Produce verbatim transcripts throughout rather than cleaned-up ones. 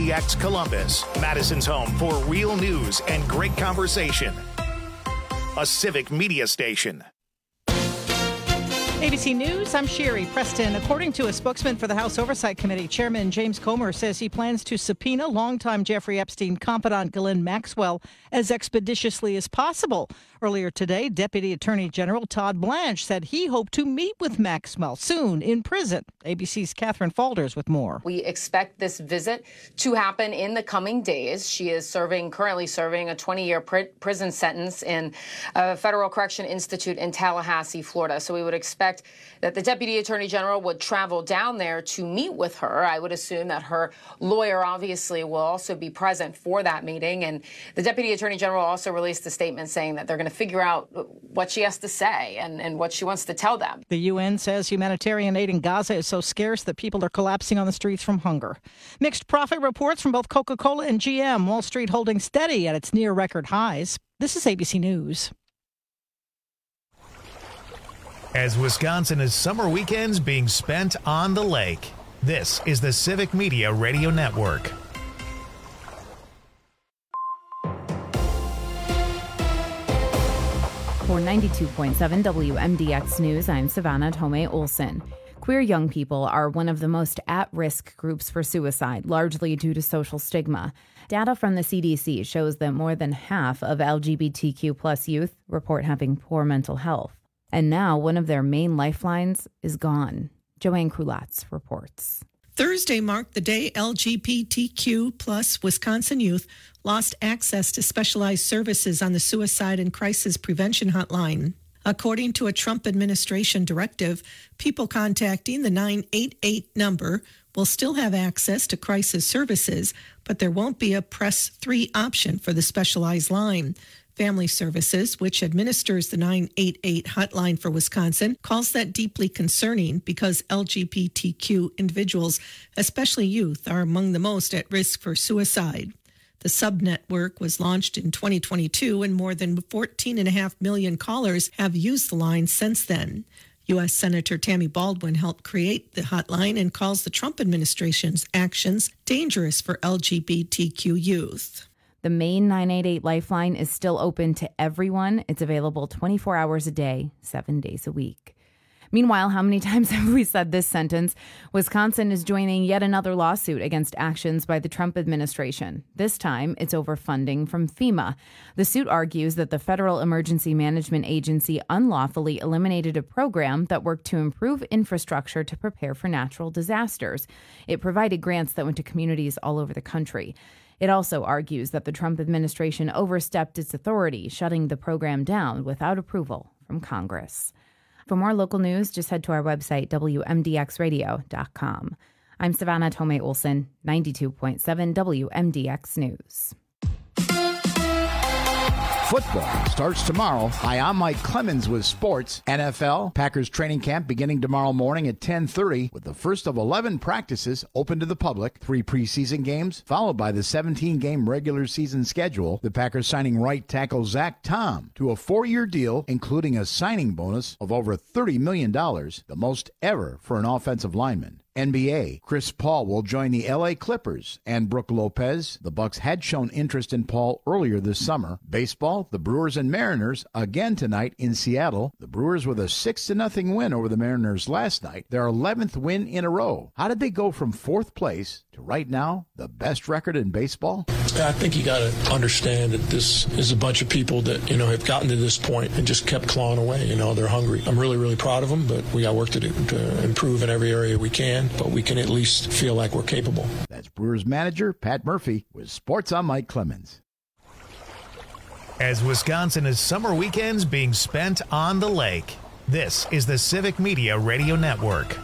D X Columbus, Madison's home for real news and great conversation. A civic media station. A B C News, I'm Sherry Preston. According to a spokesman for the House Oversight Committee, Chairman James Comer says he plans to subpoena longtime Jeffrey Epstein confidant Ghislaine Maxwell as expeditiously as possible. Earlier today, Deputy Attorney General Todd Blanche said he hoped to meet with Maxwell soon in prison. A B C's Catherine Falders with more. We expect this visit to happen in the coming days. She is serving, currently serving a twenty-year pr- prison sentence in a Federal Correction Institute in Tallahassee, Florida. So we would expect that the Deputy Attorney General would travel down there to meet with her. I would assume that her lawyer obviously will also be present for that meeting. And the Deputy Attorney General also released a statement saying that they're going to figure out what she has to say and, and what she wants to tell them. The U N says humanitarian aid in Gaza is so scarce that people are collapsing on the streets from hunger. Mixed profit reports from both Coca-Cola and G M. Wall Street holding steady at its near record highs. This is A B C News. As Wisconsin is summer weekends being spent on the lake, this is the Civic Media Radio Network. For ninety-two point seven W M D X News, I'm Savannah Tomei Olson. Queer young people are one of the most at-risk groups for suicide, largely due to social stigma. Data from the C D C shows that more than half of L G B T Q plus youth report having poor mental health. And now one of their main lifelines is gone. Joanne Krulatz reports. Thursday marked the day L G B T Q plus Wisconsin youth lost access to specialized services on the Suicide and Crisis Prevention Hotline. According to a Trump administration directive, people contacting the nine eight eight number will still have access to crisis services, but there won't be a press three option for the specialized line. Family Services, which administers the nine eight eight hotline for Wisconsin, calls that deeply concerning because L G B T Q individuals, especially youth, are among the most at risk for suicide. The subnetwork was launched in twenty twenty-two, and more than fourteen point five million callers have used the line since then. U S Senator Tammy Baldwin helped create the hotline and calls the Trump administration's actions dangerous for L G B T Q youth. The main nine eight eight lifeline is still open to everyone. It's available twenty-four hours a day, seven days a week. Meanwhile, how many times have we said this sentence? Wisconsin is joining yet another lawsuit against actions by the Trump administration. This time, it's over funding from FEMA. The suit argues that the Federal Emergency Management Agency unlawfully eliminated a program that worked to improve infrastructure to prepare for natural disasters. It provided grants that went to communities all over the country. It also argues that the Trump administration overstepped its authority, shutting the program down without approval from Congress. For more local news, just head to our website, W M D X radio dot com. I'm Savannah Tomei Olson, ninety-two point seven W M D X News. Football starts tomorrow. Hi, I'm Mike Clemens with sports. N F L, Packers training camp beginning tomorrow morning at ten thirty with the first of eleven practices open to the public. Three preseason games, followed by the seventeen-game regular season schedule. The Packers signing right tackle Zach Tom to a four-year deal, including a signing bonus of over thirty million dollars, the most ever for an offensive lineman. N B A, Chris Paul will join the L A Clippers and Brook Lopez. The Bucks had shown interest in Paul earlier this summer. Baseball, the Brewers and Mariners again tonight in Seattle. The Brewers with a six to nothing win over the Mariners last night, their eleventh win in a row. How did they go from fourth place to right now the best record in baseball? I think you got to understand that this is a bunch of people that, you know, have gotten to this point and just kept clawing away. You know, they're hungry. I'm really, really proud of them, but we got work to do to improve in every area we can, but we can at least feel like we're capable. That's Brewers manager Pat Murphy with Sports on Mike Clemens. As Wisconsin is summer weekends being spent on the lake, this is the Civic Media Radio Network.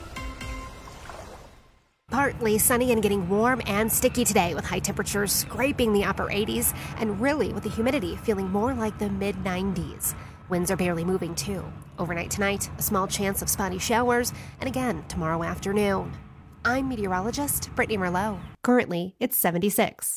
Partly sunny and getting warm and sticky today with high temperatures scraping the upper eighties and really with the humidity feeling more like the mid nineties. Winds are barely moving too. Overnight tonight, a small chance of spotty showers and again tomorrow afternoon. I'm meteorologist Brittany Merlot. Currently, it's seventy-six.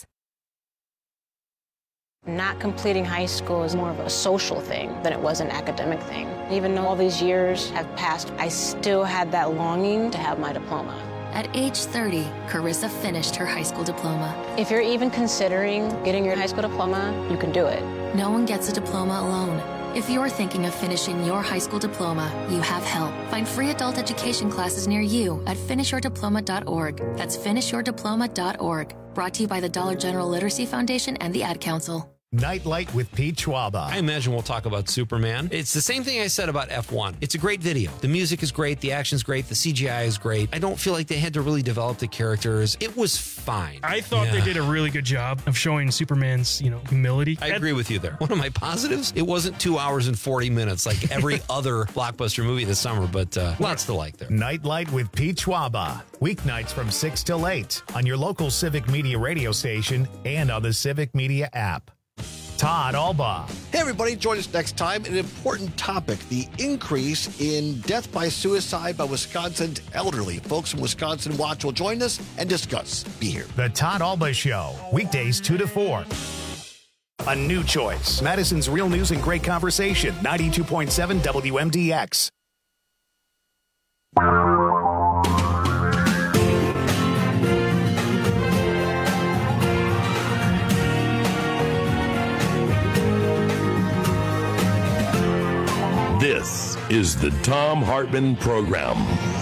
Not completing high school is more of a social thing than it was an academic thing. Even though all these years have passed, I still had that longing to have my diploma. At age thirty, Carissa finished her high school diploma. If you're even considering getting your high school diploma, you can do it. No one gets a diploma alone. If you're thinking of finishing your high school diploma, you have help. Find free adult education classes near you at finish your diploma dot org. That's finish your diploma dot org. Brought to you by the Dollar General Literacy Foundation and the Ad Council. Nightlight with Pete Schwaba. I imagine we'll talk about Superman. It's the same thing I said about F one. It's a great video. The music is great. The action's great. The C G I is great. I don't feel like they had to really develop the characters. It was fine. I thought yeah. they did a really good job of showing Superman's, you know, humility. I agree with you there. One of my positives, it wasn't two hours and forty minutes like every other blockbuster movie this summer, but uh, lots to like there. Nightlight with Pete Schwaba. Weeknights from six till eight on your local Civic Media radio station and on the Civic Media app. Todd Albaugh. Hey, everybody. Join us next time. An important topic, the increase in death by suicide by Wisconsin's elderly. Folks from Wisconsin Watch will join us and discuss. Be here. The Todd Albaugh Show, weekdays two to four. A new choice. Madison's Real News and Great Conversation, ninety-two point seven W M D X. This is the Thom Hartmann Program.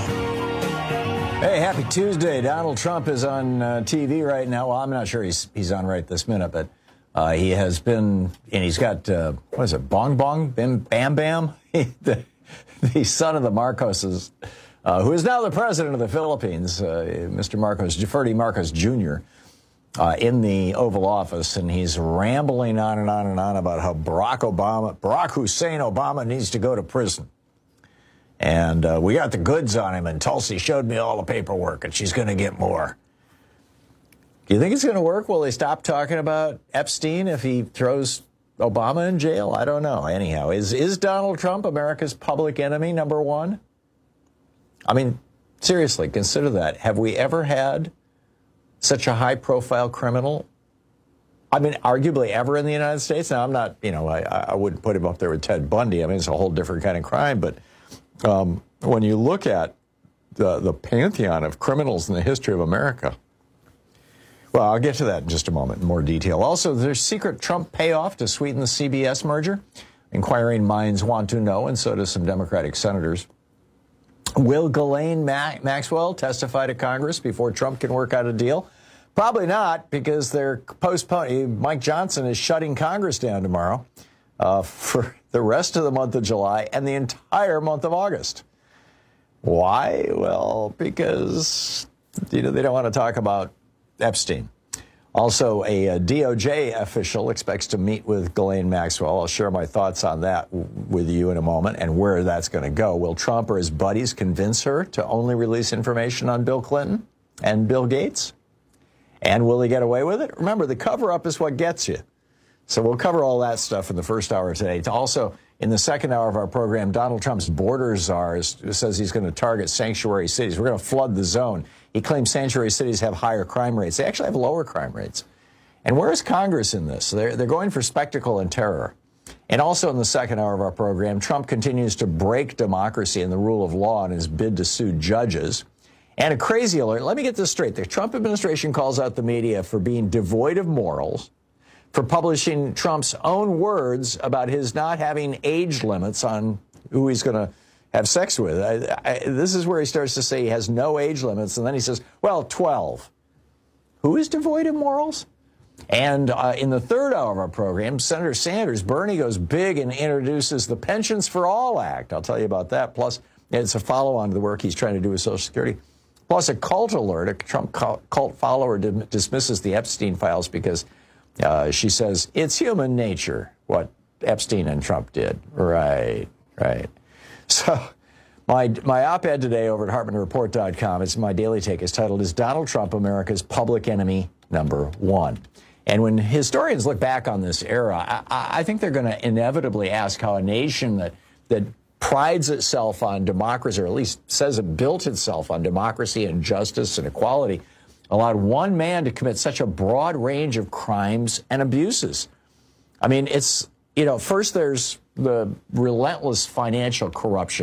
Hey, happy Tuesday. Donald Trump is on uh, T V right now. Well, I'm not sure he's he's on right this minute, but uh, he has been, and he's got, uh, what is it, Bong Bong? Bim, Bam Bam? the, the son of the Marcoses, uh, who is now the president of the Philippines, uh, Mister Marcos, Ferdy Marcos Junior, Uh, in the Oval Office, and he's rambling on and on and on about how Barack Obama, Barack Hussein Obama needs to go to prison. And uh, we got the goods on him, and Tulsi showed me all the paperwork, and she's going to get more. Do you think it's going to work? Will they stop talking about Epstein if he throws Obama in jail? I don't know. Anyhow, is, is Donald Trump America's public enemy number one? I mean, seriously, consider that. Have we ever had such a high-profile criminal, I mean, arguably ever in the United States? Now, I'm not, you know, I, I wouldn't put him up there with Ted Bundy. I mean, it's a whole different kind of crime. But um, when you look at the, the pantheon of criminals in the history of America, well, I'll get to that in just a moment in more detail. Also, there's secret Trump payoff to sweeten the C B S merger. Inquiring minds want to know, and so do some Democratic senators. Will Ghislaine Ma- Maxwell testify to Congress before Trump can work out a deal? Probably not, because they're postponing. Mike Johnson is shutting Congress down tomorrow uh, for the rest of the month of July and the entire month of August. Why? Well, because, you know, they don't want to talk about Epstein. Also, a, a D O J official expects to meet with Ghislaine Maxwell. I'll share my thoughts on that w- with you in a moment and where that's going to go. Will Trump or his buddies convince her to only release information on Bill Clinton and Bill Gates? And will he get away with it? Remember, the cover-up is what gets you. So we'll cover all that stuff in the first hour today. Also, in the second hour of our program, Donald Trump's border czar says he's going to target sanctuary cities. We're going to flood the zone. He claims sanctuary cities have higher crime rates. They actually have lower crime rates. And where is Congress in this? They're, they're going for spectacle and terror. And also in the second hour of our program, Trump continues to break democracy and the rule of law in his bid to sue judges. And a crazy alert. Let me get this straight. The Trump administration calls out the media for being devoid of morals, for publishing Trump's own words about his not having age limits on who he's going to have sex with. I, I, this is where he starts to say he has no age limits, and then he says, well, twelve. Who is devoid of morals? And uh, in the third hour of our program, Senator Sanders, Bernie goes big and introduces the Pensions for All Act. I'll tell you about that. Plus, it's a follow-on to the work he's trying to do with Social Security. Plus, a cult alert. A Trump cult follower dismisses the Epstein files because uh, she says it's human nature what Epstein and Trump did. Right, right. So my my op-ed today over at Hartmann Report dot com, it's my daily take, is titled, Is Donald Trump America's Public Enemy Number One? And when historians look back on this era, I, I think they're going to inevitably ask how a nation that that prides itself on democracy, or at least says it built itself on democracy and justice and equality, allowed one man to commit such a broad range of crimes and abuses. I mean, it's, you know, first there's the relentless financial corruption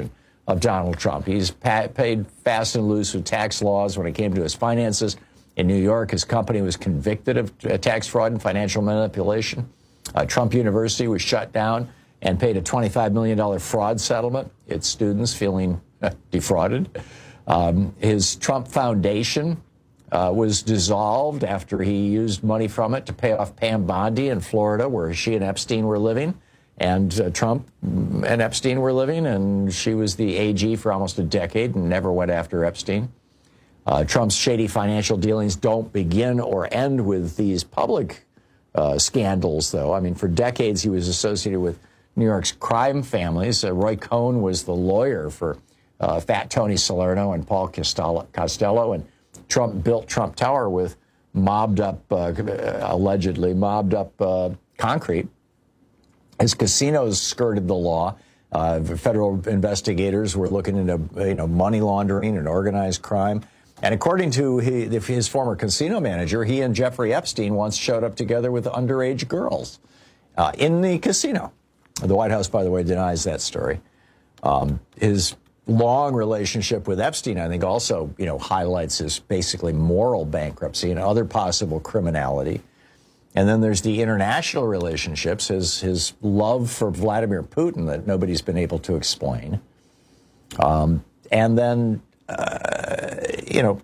of Donald Trump. He's pa- paid fast and loose with tax laws when it came to his finances. In New York, his company was convicted of uh, tax fraud and financial manipulation. Uh, Trump University was shut down and paid a twenty-five million dollars fraud settlement. Its students feeling uh, defrauded. Um, his Trump Foundation uh, was dissolved after he used money from it to pay off Pam Bondi in Florida, where she and Epstein were living. And uh, Trump and Epstein were living, and she was the A G for almost a decade and never went after Epstein. Uh, Trump's shady financial dealings don't begin or end with these public uh, scandals, though. I mean, for decades he was associated with New York's crime families. Uh, Roy Cohn was the lawyer for uh, Fat Tony Salerno and Paul Costello, Costello, and Trump built Trump Tower with mobbed up, uh, allegedly mobbed up uh, concrete. His casinos skirted the law. Uh, federal investigators were looking into you know money laundering and organized crime. And according to his, his former casino manager, he and Jeffrey Epstein once showed up together with underage girls uh, in the casino. The White House, by the way, denies that story. Um, his long relationship with Epstein, I think, also you know highlights his basically moral bankruptcy and other possible criminality. And then there's the international relationships, his his love for Vladimir Putin that nobody's been able to explain. Um, and then, uh, you know,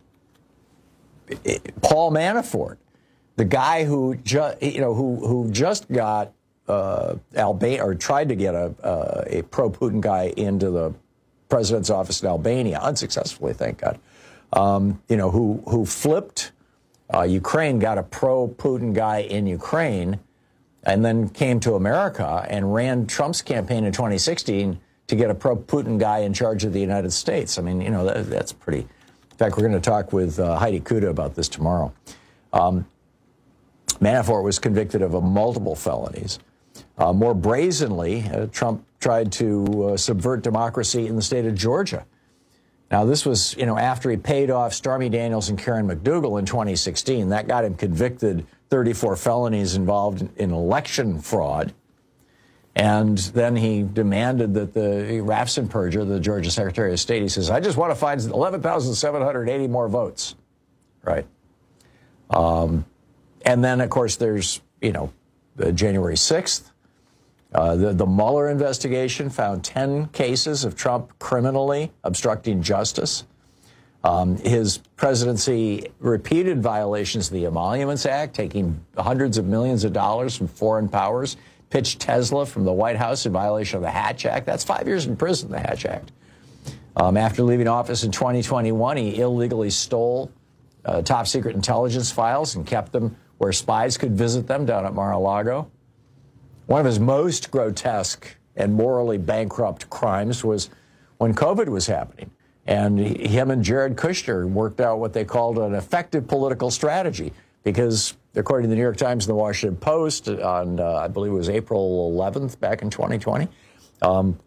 Paul Manafort, the guy who just you know who who just got uh, Albania or tried to get a uh, a pro-Putin guy into the president's office in Albania unsuccessfully, thank God. Um, you know who who flipped. Uh, Ukraine, got a pro-Putin guy in Ukraine, and then came to America and ran Trump's campaign in twenty sixteen to get a pro-Putin guy in charge of the United States. I mean, you know, that, that's pretty... In fact, we're going to talk with uh, Heidi Kuda about this tomorrow. Um, Manafort was convicted of uh, multiple felonies. Uh, more brazenly, uh, Trump tried to uh, subvert democracy in the state of Georgia. Now, this was, you know, after he paid off Stormy Daniels and Karen McDougal in twenty sixteen. That got him convicted, thirty-four felonies involved in election fraud. And then he demanded that the Raffensperger, the Georgia Secretary of State, he says, I just want to find eleven thousand seven hundred eighty more votes. Right. Um, and then, of course, there's, you know, the January sixth. Uh, the, the Mueller investigation found ten cases of Trump criminally obstructing justice. Um, his presidency repeated violations of the Emoluments Act, taking hundreds of millions of dollars from foreign powers, pitched Tesla from the White House in violation of the Hatch Act. That's five years in prison, the Hatch Act. Um, after leaving office in twenty twenty-one, he illegally stole uh, top-secret intelligence files and kept them where spies could visit them down at Mar-a-Lago. One of his most grotesque and morally bankrupt crimes was when COVID was happening. And him and Jared Kushner worked out what they called an effective political strategy. Because, according to the New York Times and the Washington Post, on, uh, I believe it was April eleventh, back in twenty twenty, um,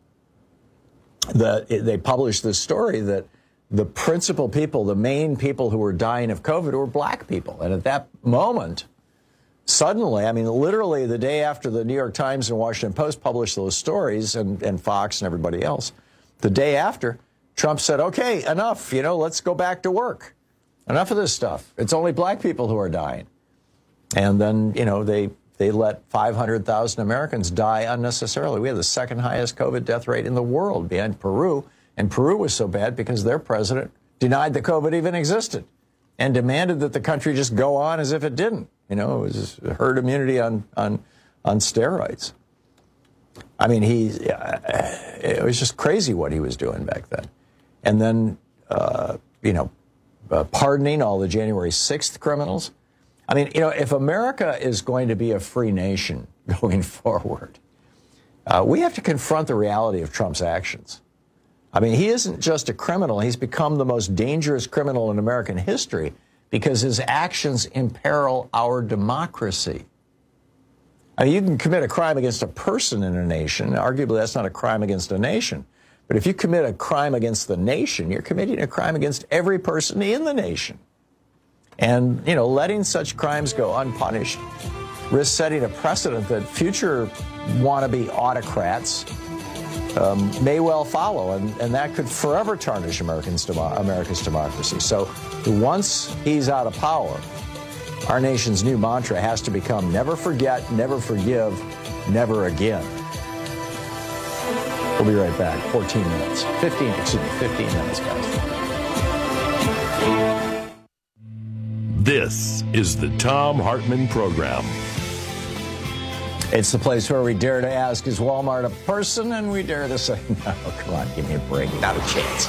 the, they published this story that the principal people, the main people who were dying of COVID were black people. And at that moment, suddenly, I mean, literally the day after the New York Times and Washington Post published those stories, and, and Fox and everybody else, the day after, Trump said, okay, enough, you know, let's go back to work. Enough of this stuff. It's only black people who are dying. And then, you know, they, they let five hundred thousand Americans die unnecessarily. We have the second highest COVID death rate in the world behind Peru. And Peru was so bad because their president denied that COVID even existed and demanded that the country just go on as if it didn't. You know, it was herd immunity on, on, on steroids. I mean, he, uh, it was just crazy what he was doing back then. And then, uh, you know, uh, pardoning all the January sixth criminals. I mean, you know, if America is going to be a free nation going forward, uh, we have to confront the reality of Trump's actions. I mean, he isn't just a criminal. He's become the most dangerous criminal in American history because his actions imperil our democracy. I mean, you can commit a crime against a person in a nation. Arguably, that's not a crime against a nation. But if you commit a crime against the nation, you're committing a crime against every person in the nation. And, you know, letting such crimes go unpunished risks setting a precedent that future wannabe autocrats um, may well follow, and, and that could forever tarnish Americans demo- America's democracy. So once he's out of power, our nation's new mantra has to become never forget, never forgive, never again. We'll be right back. fourteen minutes. fifteen, excuse me, fifteen minutes, guys. This is the Thom Hartmann Program. It's the place where we dare to ask, is Walmart a person? And we dare to say, no, come on, give me a break. Not a chance.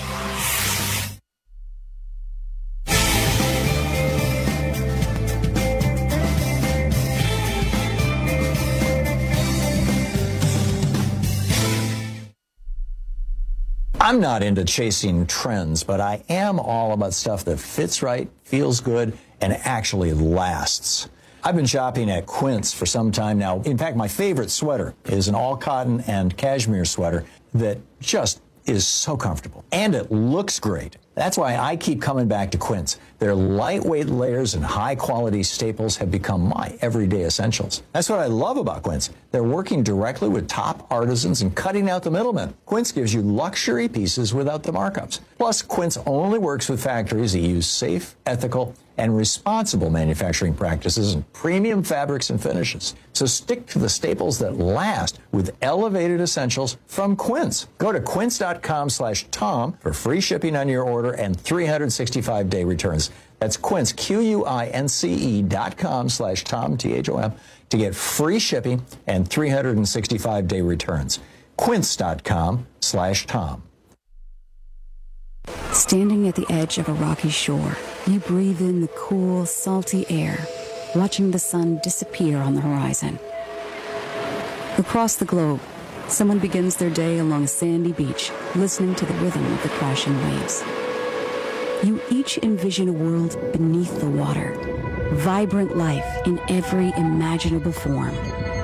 I'm not into chasing trends, but I am all about stuff that fits right, feels good, and actually lasts. I've been shopping at Quince for some time now. In fact, my favorite sweater is an all-cotton and cashmere sweater that just is so comfortable. And it looks great. That's why I keep coming back to Quince. Their lightweight layers and high-quality staples have become my everyday essentials. That's what I love about Quince. They're working directly with top artisans and cutting out the middlemen. Quince gives you luxury pieces without the markups. Plus, Quince only works with factories that use safe, ethical, and responsible manufacturing practices and premium fabrics and finishes. So stick to the staples that last with elevated essentials from Quince. Go to quince.com slash Tom for free shipping on your order and three hundred sixty-five day returns. That's Quince, Q-U-I-N-C-E dot com slash Tom, T H O M, to get free shipping and three hundred sixty-five day returns. Quince.com slash Tom. Standing at the edge of a rocky shore, you breathe in the cool, salty air, watching the sun disappear on the horizon. Across the globe, someone begins their day along a sandy beach, listening to the rhythm of the crashing waves. You each envision a world beneath the water, vibrant life in every imaginable form.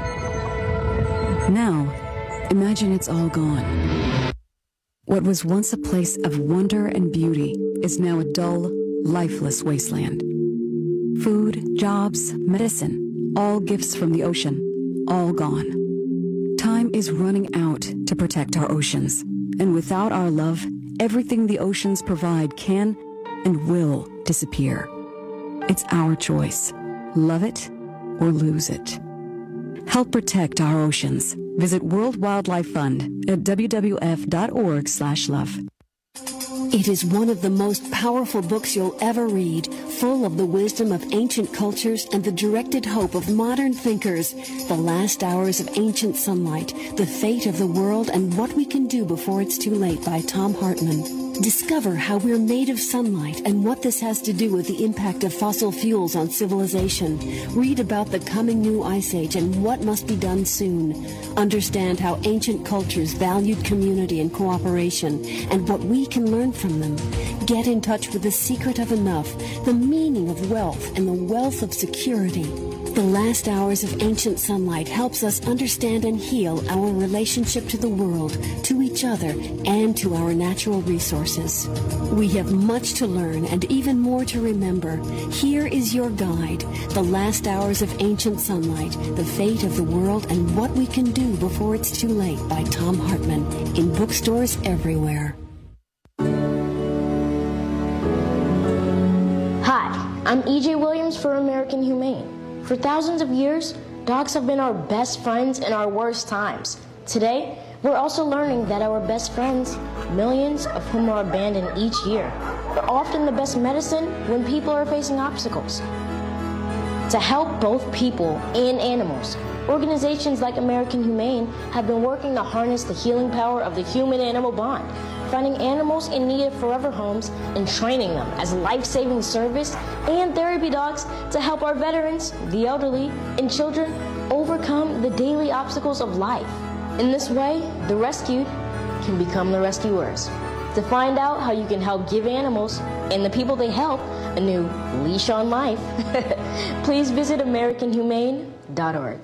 Now, imagine it's all gone. What was once a place of wonder and beauty is now a dull, lifeless wasteland. Food, jobs, medicine, all gifts from the ocean, all gone. Time is running out to protect our oceans, and without our love, everything the oceans provide can and will disappear. It's our choice. Love it or lose it. Help protect our oceans. Visit World Wildlife Fund at w w f dot org slash love. It is one of the most powerful books you'll ever read, full of the wisdom of ancient cultures and the directed hope of modern thinkers. The Last Hours of Ancient Sunlight, The Fate of the World and What We Can Do Before It's Too Late by Thom Hartmann. Discover how we're made of sunlight and what this has to do with the impact of fossil fuels on civilization. Read about the coming new ice age and what must be done soon. Understand how ancient cultures valued community and cooperation and what we can learn from them. Get in touch with the secret of enough, the meaning of wealth, and the wealth of security. The Last Hours of Ancient Sunlight helps us understand and heal our relationship to the world, to each other, and to our natural resources. We have much to learn and even more to remember. Here is your guide, The Last Hours of Ancient Sunlight, The Fate of the World and What We Can Do Before It's Too Late by Thom Hartmann, in bookstores everywhere. Hi, I'm E J Williams for American Humane. For thousands of years, dogs have been our best friends in our worst times. Today, we're also learning that our best friends, millions of whom are abandoned each year, are often the best medicine when people are facing obstacles. To help both people and animals, organizations like American Humane have been working to harness the healing power of the human-animal bond, finding animals in need of forever homes and training them as life-saving service and therapy dogs to help our veterans, the elderly, and children overcome the daily obstacles of life. In this way, the rescued can become the rescuers. To find out how you can help give animals and the people they help a new leash on life, please visit American Humane dot org.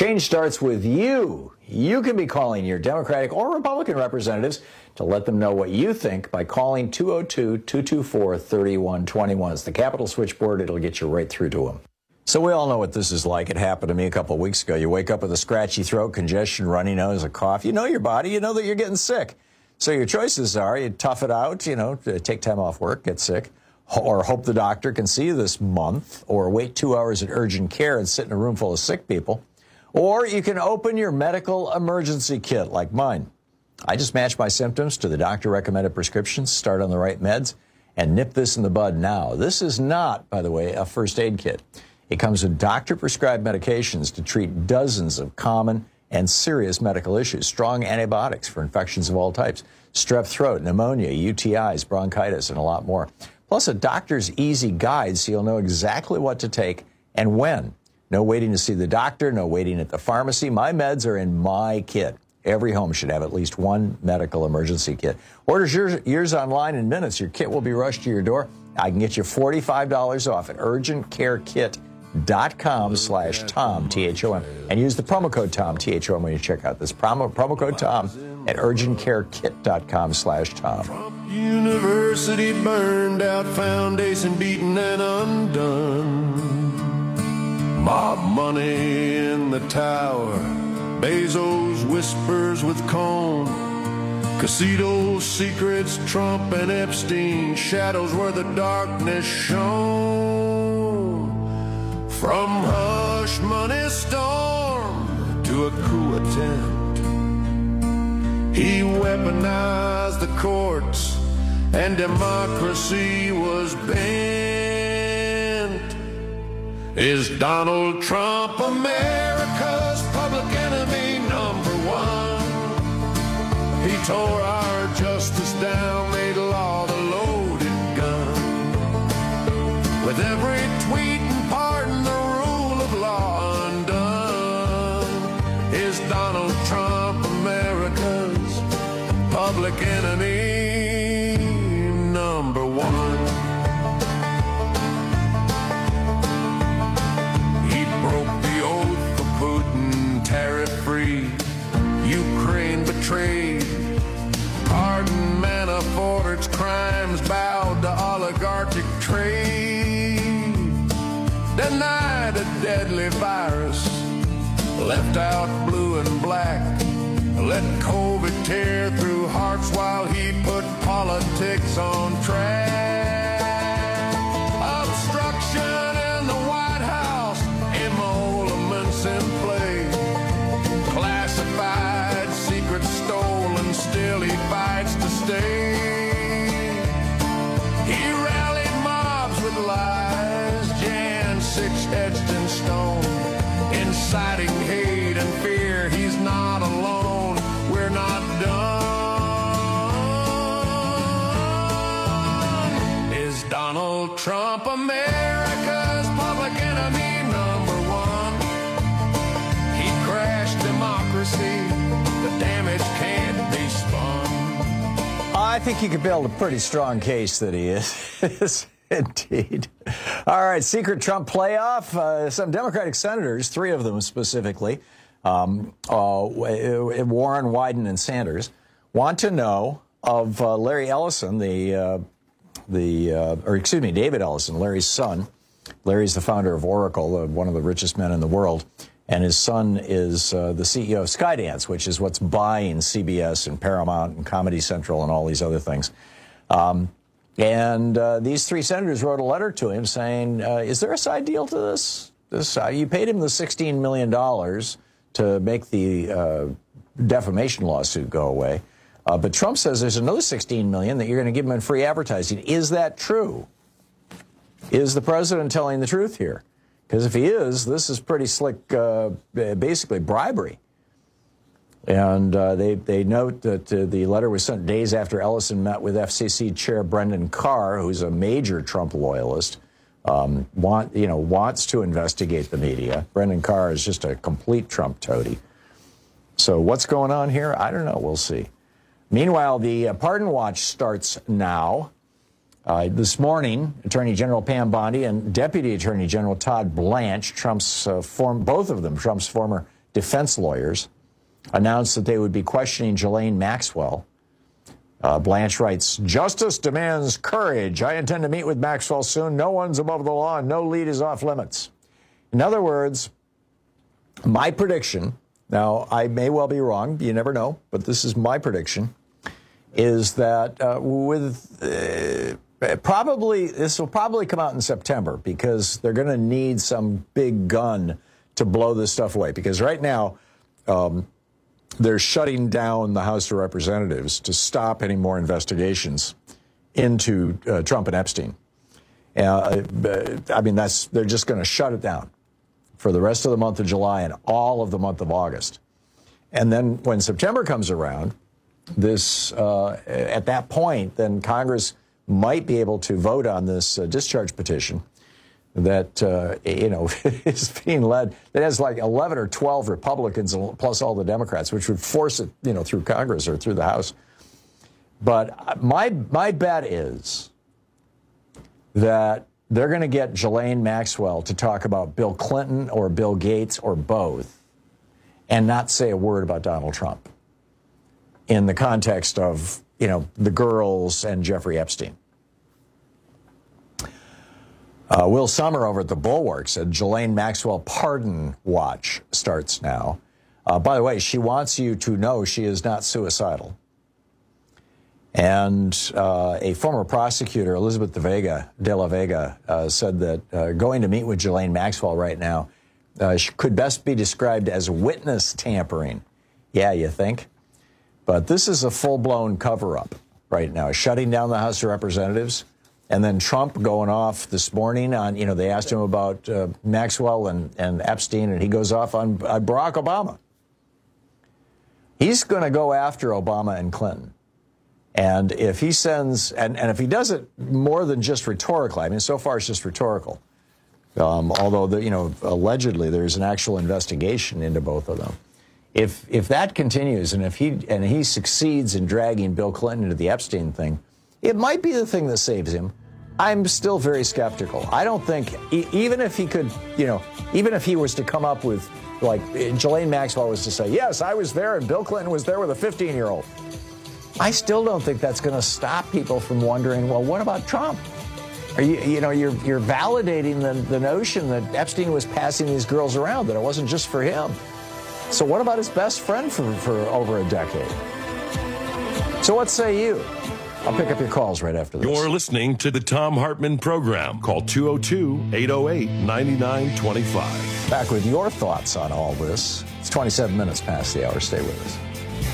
Change starts with you. You can be calling your Democratic or Republican representatives to let them know what you think by calling two oh two, two two four, three one two one. It's the Capitol switchboard. It'll get you right through to them. So we all know what this is like. It happened to me a couple of weeks ago. You wake up with a scratchy throat, congestion, runny nose, a cough. You know your body. You know that you're getting sick. So your choices are you tough it out, you know, take time off work, get sick, or hope the doctor can see you this month, or wait two hours at urgent care and sit in a room full of sick people. Or you can open your medical emergency kit like mine. I just match my symptoms to the doctor-recommended prescriptions, start on the right meds, and nip this in the bud now. This is not, by the way, a first aid kit. It comes with doctor-prescribed medications to treat dozens of common and serious medical issues, strong antibiotics for infections of all types, strep throat, pneumonia, U T Is, bronchitis, and a lot more. Plus a doctor's easy guide so you'll know exactly what to take and when. No waiting to see the doctor, no waiting at the pharmacy. My meds are in my kit. Every home should have at least one medical emergency kit. Order yours, yours online in minutes. Your kit will be rushed to your door. I can get you forty-five dollars off at urgentcarekit.com slash Tom, T H O M. And use the promo code Tom, T H O M, when you check out this promo, promo code Tom at urgentcarekit.com slash Tom. University burned out, foundation beaten and undone. Mob money in the tower, Bezos whispers with Cohn, Casito's secrets, Trump and Epstein, shadows where the darkness shone. From hush money storm to a coup attempt, he weaponized the courts and democracy was bent. Is Donald Trump America's public enemy number one? He tore our justice down, made law the loaded gun. With every tweet and pardon, the rule of law undone. Is Donald Trump America's public enemy number one? Tariff-free, Ukraine betrayed, pardon Manafort's crimes, bowed to oligarchic trade, denied a deadly virus, left out blue and black, let COVID tear through hearts while he put politics on track. Obstruction in the White House, emoluments in play, classified, secrets stolen, still he fights to stay. He rallied mobs with lies, Jan six etched in stone, inciting hate and fear. He's not alone, we're not done. Is Donald Trump America's public enemy number one? He crashed democracy, the damage can't be spun. I think you could build a pretty strong case that he is. Indeed. All right, secret Trump playoff. Uh, some Democratic senators, three of them specifically, um, uh, Warren, Wyden, and Sanders, want to know of uh, Larry Ellison, the, uh, the uh, or excuse me, David Ellison, Larry's son. Larry's the founder of Oracle, uh, one of the richest men in the world. And his son is uh, the C E O of Skydance, which is what's buying C B S and Paramount and Comedy Central and all these other things. Um, and uh, these three senators wrote a letter to him saying, uh, is there a side deal to this? This uh, you paid him the sixteen million dollars to make the uh, defamation lawsuit go away. Uh, but Trump says there's another sixteen million dollars that you're going to give him in free advertising. Is that true? Is the president telling the truth here? Because if he is, this is pretty slick, uh, basically bribery. And uh, they, they note that uh, the letter was sent days after Ellison met with F C C Chair Brendan Carr, who's a major Trump loyalist, um, want, you know, wants to investigate the media. Brendan Carr is just a complete Trump toady. So what's going on here? I don't know. We'll see. Meanwhile, the uh, pardon watch starts now. Uh, this morning, Attorney General Pam Bondi and Deputy Attorney General Todd Blanche, Trump's uh, form, both of them, Trump's former defense lawyers announced that they would be questioning Ghislaine Maxwell. Uh, Blanche writes, "Justice demands courage. I intend to meet with Maxwell soon. No one's above the law and no lead is off limits." In other words, my prediction, now I may well be wrong, you never know, but this is my prediction, is that uh, with uh, probably, this will probably come out in September because they're going to need some big gun to blow this stuff away. Because right now, um, they're shutting down the House of Representatives to stop any more investigations into uh, Trump and Epstein. Uh, I mean, that's they're just going to shut it down for the rest of the month of July and all of the month of August. And then when September comes around, this uh, at that point, then Congress might be able to vote on this uh, discharge petition that, uh, you know, is being led, that has like eleven or twelve Republicans plus all the Democrats, which would force it, you know, through Congress or through the House. But my, my bet is that they're going to get Ghislaine Maxwell to talk about Bill Clinton or Bill Gates or both and not say a word about Donald Trump in the context of, you know, the girls and Jeffrey Epstein. Uh, Will Sommer over at the Bulwark said Ghislaine Maxwell pardon watch starts now. Uh, by the way, she wants you to know she is not suicidal. And uh, a former prosecutor, Elizabeth de, Vega, de la Vega, uh, said that uh, going to meet with Ghislaine Maxwell right now uh, could best be described as witness tampering. Yeah, you think? But this is a full-blown cover-up right now, shutting down the House of Representatives. And then Trump going off this morning on, you know, they asked him about uh, Maxwell and, and Epstein, and he goes off on uh, Barack Obama. He's going to go after Obama and Clinton. And if he sends, and, and if he does it more than just rhetorically, I mean, so far it's just rhetorical, um, although, the, you know, allegedly there's an actual investigation into both of them. If if that continues, and if he and he succeeds in dragging Bill Clinton into the Epstein thing, it might be the thing that saves him. I'm still very skeptical. I don't think, e- even if he could, you know, even if he was to come up with, like, Ghislaine Maxwell was to say, yes, I was there and Bill Clinton was there with a fifteen-year-old. I still don't think that's going to stop people from wondering, well, what about Trump? Are you, you know, you're you're validating the, the notion that Epstein was passing these girls around, that it wasn't just for him. So what about his best friend for, for over a decade? So what say you? I'll pick up your calls right after this. You're listening to the Thom Hartmann Program. Call two oh two, eight oh eight, nine nine two five. Back with your thoughts on all this. It's twenty-seven minutes past the hour. Stay with us.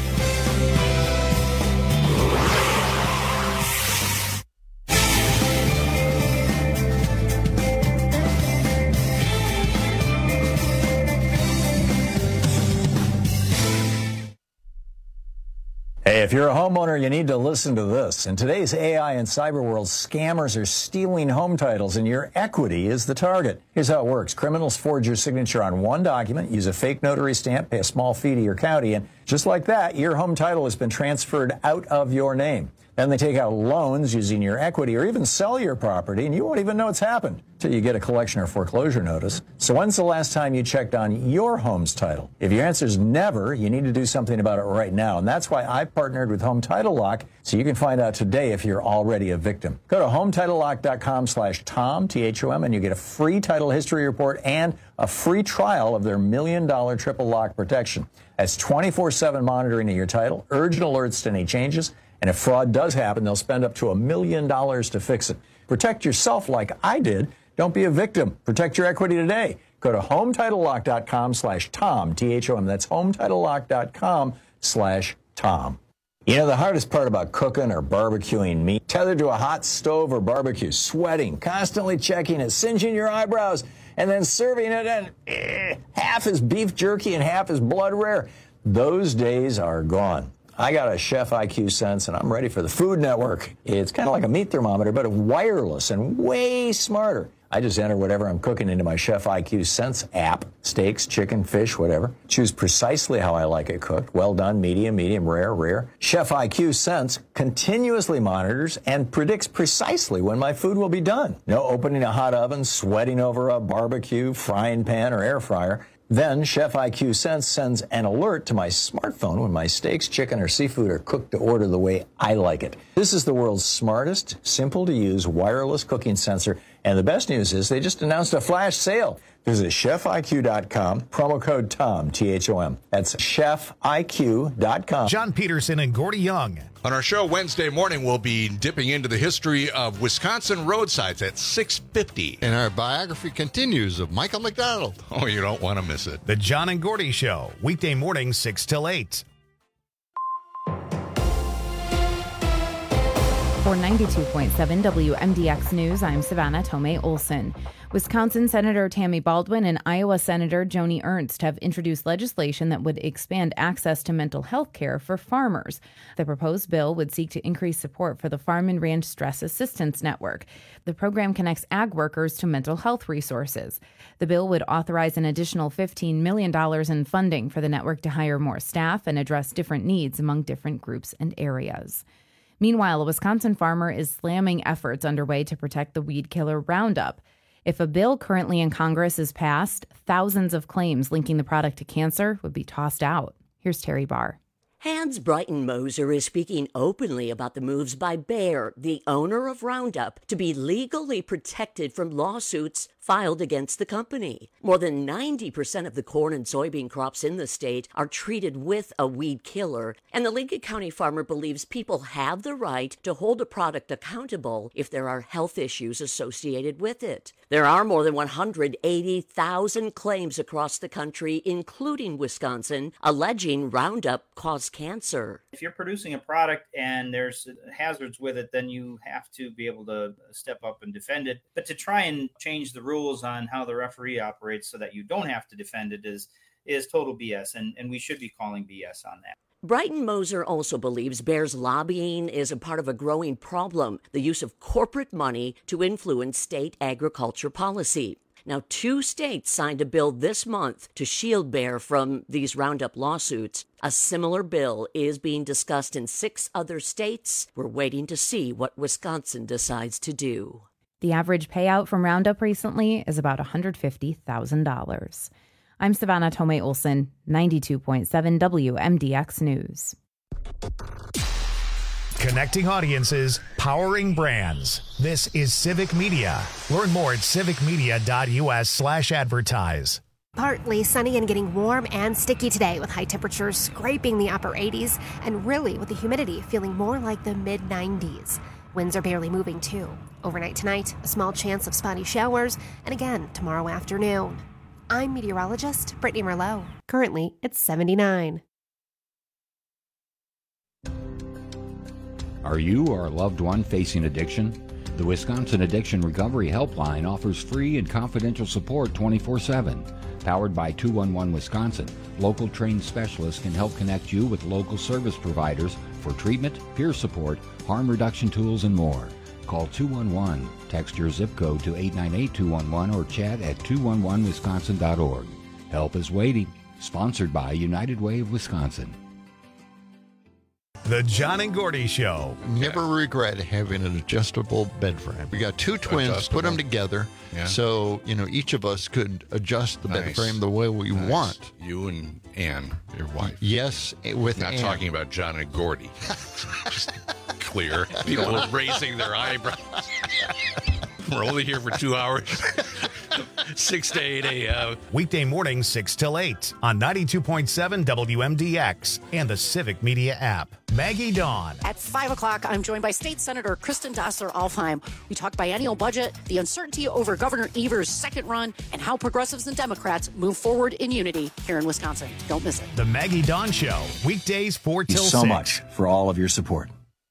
Hey, if you're a homeowner, you need to listen to this. In today's A I and cyber world, scammers are stealing home titles, and your equity is the target. Here's how it works. Criminals forge your signature on one document, use a fake notary stamp, pay a small fee to your county, and just like that, your home title has been transferred out of your name. Then they take out loans using your equity or even sell your property, and you won't even know it's happened until you get a collection or foreclosure notice. So when's the last time you checked on your home's title? If your answer is never, you need to do something about it right now. And that's why I've partnered with Home Title Lock, so you can find out today if you're already a victim. Go to home title lock dot com slash Tom, T H O M, and you get a free title history report and a free trial of their million dollar triple lock protection. That's twenty-four seven monitoring of your title, urgent alerts to any changes, and if fraud does happen, they'll spend up to a million dollars to fix it. Protect yourself like I did. Don't be a victim. Protect your equity today. Go to home title lock dot com slash Tom, T H O M. That's home title lock dot com slash Tom. You know, the hardest part about cooking or barbecuing meat, tethered to a hot stove or barbecue, sweating, constantly checking it, singeing your eyebrows, and then serving it, and eh, half is beef jerky and half is blood rare. Those days are gone. I got a Chef I Q Sense, and I'm ready for the Food Network. It's kind of like a meat thermometer, but wireless and way smarter. I just enter whatever I'm cooking into my Chef I Q Sense app. Steaks, chicken, fish, whatever. Choose precisely how I like it cooked. Well done, medium, medium, rare, rare. Chef I Q Sense continuously monitors and predicts precisely when my food will be done. No opening a hot oven, sweating over a barbecue, frying pan, or air fryer. Then Chef I Q Sense sends an alert to my smartphone when my steaks, chicken, or seafood are cooked to order the way I like it. This is the world's smartest, simple-to-use wireless cooking sensor, and the best news is they just announced a flash sale. Visit chef I Q dot com, promo code TOM, T H O M. That's chef I Q dot com. John Peterson and Gordy Young. On our show Wednesday morning, we'll be dipping into the history of Wisconsin roadsides at six fifty. And our biography continues of Michael McDonald. Oh, you don't want to miss it. The John and Gordy Show, weekday morning, six till eight. For ninety-two point seven W M D X News, I'm Savannah Tomei Olson. Wisconsin Senator Tammy Baldwin and Iowa Senator Joni Ernst have introduced legislation that would expand access to mental health care for farmers. The proposed bill would seek to increase support for the Farm and Ranch Stress Assistance Network. The program connects ag workers to mental health resources. The bill would authorize an additional fifteen million dollars in funding for the network to hire more staff and address different needs among different groups and areas. Meanwhile, a Wisconsin farmer is slamming efforts underway to protect the weed killer Roundup. If a bill currently in Congress is passed, thousands of claims linking the product to cancer would be tossed out. Here's Terry Barr. Hans Breitenmoser is speaking openly about the moves by Bayer, the owner of Roundup, to be legally protected from lawsuits filed against the company. More than ninety percent of the corn and soybean crops in the state are treated with a weed killer, and the Lincoln County farmer believes people have the right to hold a product accountable if there are health issues associated with it. There are more than one hundred eighty thousand claims across the country, including Wisconsin, alleging Roundup caused cancer. If you're producing a product and there's hazards with it, then you have to be able to step up and defend it. But to try and change the rules on how the referee operates so that you don't have to defend it is is total B S, and, and we should be calling B S on that. Breitenmoser also believes Bayer's lobbying is a part of a growing problem, the use of corporate money to influence state agriculture policy. Now, two states signed a bill this month to shield Bayer from these Roundup lawsuits. A similar bill is being discussed in six other states. We're waiting to see what Wisconsin decides to do. The average payout from Roundup recently is about one hundred fifty thousand dollars. I'm Savannah Tomei Olson, ninety-two point seven W M D X News. Connecting audiences, powering brands. This is Civic Media. Learn more at civicmedia.us slash advertise. Partly sunny and getting warm and sticky today with high temperatures scraping the upper eighties and really with the humidity feeling more like the mid nineties. Winds are barely moving too. Overnight tonight, a small chance of spotty showers, and again tomorrow afternoon. I'm meteorologist Brittany Merlot. Currently, it's seventy-nine. Are you or a loved one facing addiction? The Wisconsin Addiction Recovery Helpline offers free and confidential support twenty-four seven. Powered by two one one Wisconsin, local trained specialists can help connect you with local service providers for treatment, peer support, harm reduction tools, and more. Call two one one, text your zip code to eight nine eight two one one, or chat at two one one wisconsin dot org. Help is waiting. Sponsored by United Way of Wisconsin. The John and Gordy Show. Never yeah. regret having an adjustable bed frame. We got two twins, adjustable. Put them together, yeah. so you know each of us could adjust the nice. bed frame the way we nice. want. You and Ann, your wife. Yes, with not Ann. talking about John and Gordy. Just clear. People are raising their eyebrows. We're only here for two hours. six to eight a.m. Weekday morning, six till eight on ninety-two point seven W M D X and the Civic Media app. Maggie Dawn. At five o'clock, I'm joined by State Senator Kristen Dassler-Alfheim. We talk biennial budget, the uncertainty over Governor Evers' second run, and how progressives and Democrats move forward in unity here in Wisconsin. Don't miss it. The Maggie Dawn Show, weekdays four till six. Thank you so much for all of your support.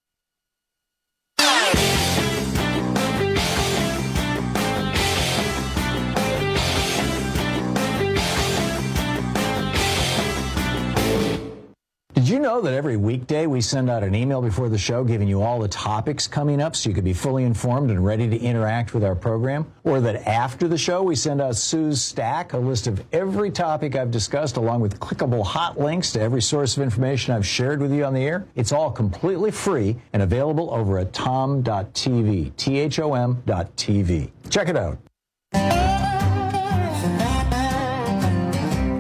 Did you know that every weekday we send out an email before the show giving you all the topics coming up so you can be fully informed and ready to interact with our program? Or that after the show we send out Sue's Stack, a list of every topic I've discussed along with clickable hot links to every source of information I've shared with you on the air? It's all completely free and available over at tom dot t v, T H O M dot T V. Check it out.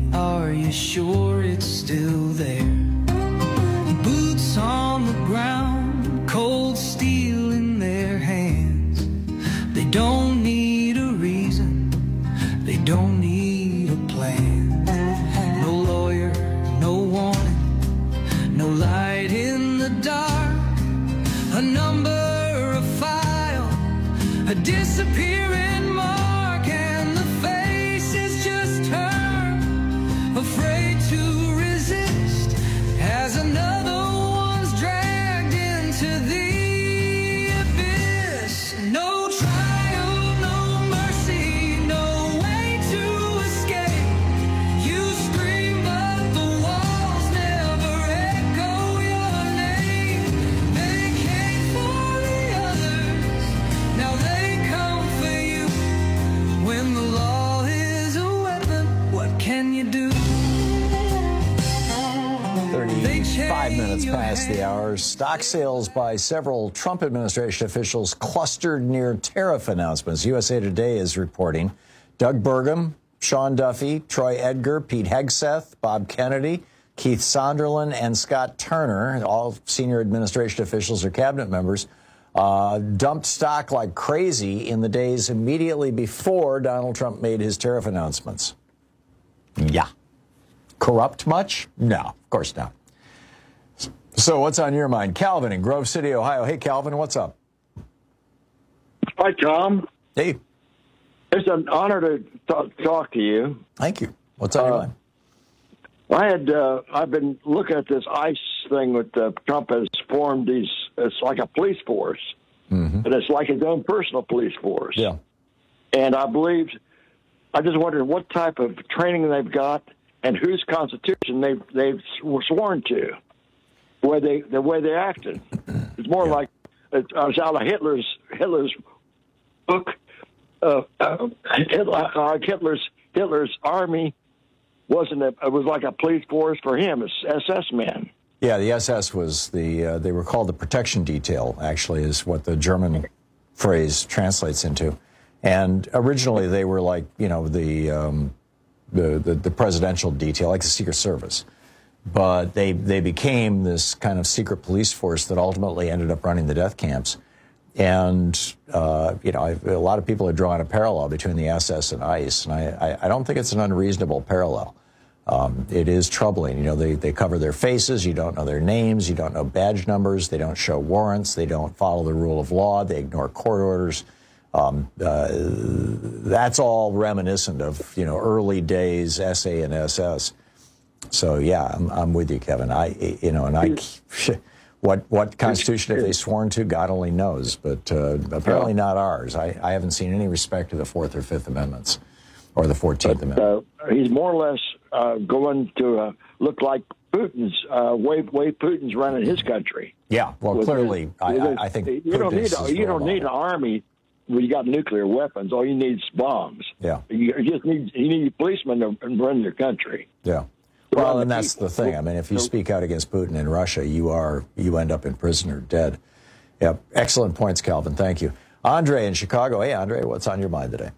Are you sure it's still there? Boots on the ground, cold steel in their hands. They don't need a reason, they don't need a plan. No lawyer, no warning, no light in the dark. A number, a file, a disappearing mark, and the face is just her, afraid to resist as another one's dragged into the abyss. No trial, no mercy, no way to escape. You scream but the walls never echo your name. They came for the others, now they come for you. When the law is a weapon, what can you do? thirty-five minutes past the hour. Stock sales by several Trump administration officials clustered near tariff announcements. U S A Today is reporting Doug Burgum, Sean Duffy, Troy Edgar, Pete Hegseth, Bob Kennedy, Keith Sonderland, and Scott Turner, all senior administration officials or cabinet members, uh, dumped stock like crazy in the days immediately before Donald Trump made his tariff announcements. Yeah. Corrupt much? No, of course not. So what's on your mind? Calvin in Grove City, Ohio. Hey, Calvin, what's up? Hi, Tom. Hey. It's an honor to talk, talk to you. Thank you. What's on uh, your mind? I had, uh, I've been looking at this ICE thing with uh, Trump has formed these, it's like a police force, mm-hmm. and it's like his own personal police force. Yeah. And I believe, I just wondered what type of training they've got and whose constitution they've, they've sworn to, where they, the way they acted. It's more yeah. like, it, I was out of Hitler's, Hitler's book, uh, uh, Hitler, uh, Hitler's, Hitler's army wasn't a, it was like a police force for him, it's S S men. Yeah, the S S was the, uh, they were called the protection detail, actually, is what the German phrase translates into. And originally they were like, you know, the, um, the, the, the presidential detail, like the Secret Service. But they, they became this kind of secret police force that ultimately ended up running the death camps. And, uh, you know, I've, a lot of people are drawing a parallel between the S S and ICE, and I, I, I don't think it's an unreasonable parallel. Um, it is troubling. You know, they, they cover their faces. You don't know their names. You don't know badge numbers. They don't show warrants. They don't follow the rule of law. They ignore court orders. Um, uh, that's all reminiscent of, you know, early days S A and S S. So, yeah, I'm, I'm with you, Kevin. I, you know, and I, what, what Constitution have they sworn to? God only knows, but uh, apparently not ours. I, I haven't seen any respect to the Fourth or Fifth Amendments or the Fourteenth Amendment. Uh, he's more or less uh, going to uh, look like Putin's, uh, way, way Putin's running his country. Yeah, well, with clearly, his, I, his, I think you Putin don't need is a, you don't need an army. Well, you got nuclear weapons. All you need is bombs. Yeah. You just need you need policemen to run your country. Yeah. Well, and that's the thing. I mean, if you speak out against Putin in Russia, you are you end up in prison or dead. Yeah. Excellent points, Calvin. Thank you. Andre in Chicago. Hey, Andre, what's on your mind today?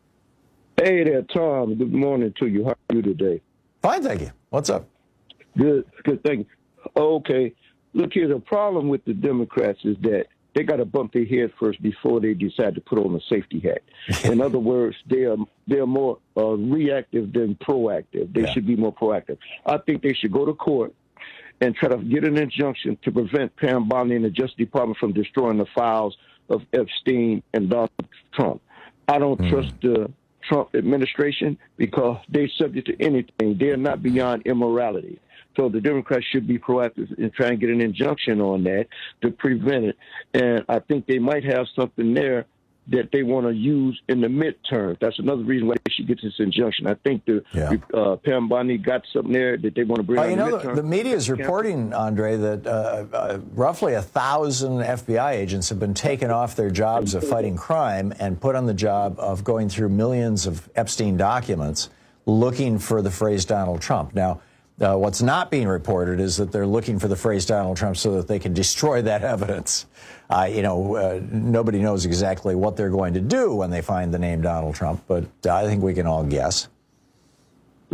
Hey there, Tom. Good morning to you. How are you today? Fine, thank you. What's up? Good. Good. Thank you. Okay. Look here. The problem with the Democrats is that they got to bump their head first before they decide to put on a safety hat. In other words, they are they are more uh, reactive than proactive. They yeah. should be more proactive. I think they should go to court and try to get an injunction to prevent Pam Bondi and the Justice Department from destroying the files of Epstein and Donald Trump. I don't mm. trust the Trump administration because they're subject to anything. They're not beyond immorality. So the Democrats should be proactive in trying to get an injunction on that to prevent it. And I think they might have something there that they want to use in the midterm. That's another reason why they should get this injunction. I think the yeah. uh, Pam Bondi got something there that they want to bring. Oh, you know, the, the media is reporting, Andre, that uh, uh, roughly a thousand F B I agents have been taken off their jobs of fighting crime and put on the job of going through millions of Epstein documents looking for the phrase Donald Trump. Now, Uh, what's not being reported is that they're looking for the phrase Donald Trump so that they can destroy that evidence. Uh, you know, uh, nobody knows exactly what they're going to do when they find the name Donald Trump, but I think we can all guess. Right.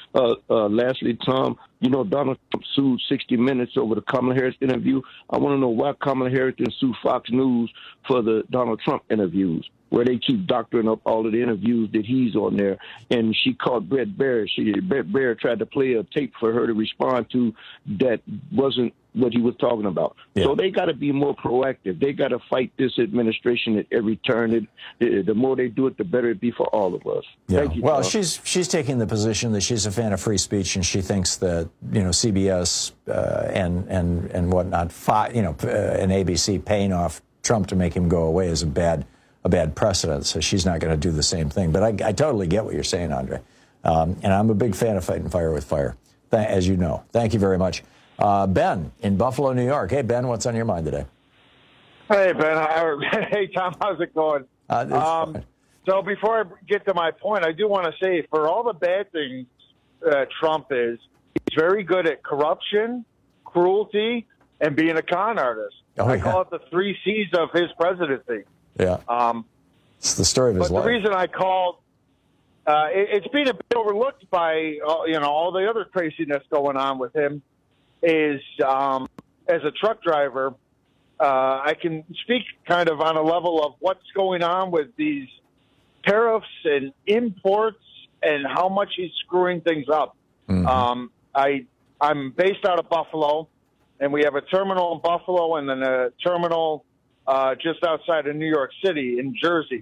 uh, uh, lastly, Tom, you know, Donald Trump sued sixty minutes over the Kamala Harris interview. I want to know why Kamala Harris didn't sue Fox News for the Donald Trump interviews, where they keep doctoring up all of the interviews that he's on there. And she called Brett Baer. She, Brett Baer tried to play a tape for her to respond to that wasn't what he was talking about. Yeah. So they got to be more proactive. They got to fight this administration at every turn. It, the, the more they do it, the better it be for all of us. Yeah. Thank you, well, Tom. she's she's taking the position that she's a fan of free speech, and she thinks that, you know, C B S uh, and and and whatnot, fi- you know, uh, and A B C paying off Trump to make him go away is a bad a bad precedent. So she's not going to do the same thing. But I, I totally get what you're saying, Andre. Um, and I'm a big fan of fighting fire with fire, th- as you know. Thank you very much. Uh, Ben in Buffalo, New York. Hey, Ben, what's on your mind today? Hey, Ben. Hey, Tom. How's it going? Uh, um, so before I get to my point, I do want to say, for all the bad things uh, Trump is, he's very good at corruption, cruelty, and being a con artist. Oh, I yeah. call it the three C's of his presidency. Yeah. Um, it's the story of his but life. the reason I called, uh, it, it's been a bit overlooked by uh, you know all the other craziness going on with him. Is um, as a truck driver, uh, I can speak kind of on a level of what's going on with these tariffs and imports and how much he's screwing things up. Mm-hmm. Um, I I'm based out of Buffalo, and we have a terminal in Buffalo and then a terminal uh, just outside of New York City in Jersey.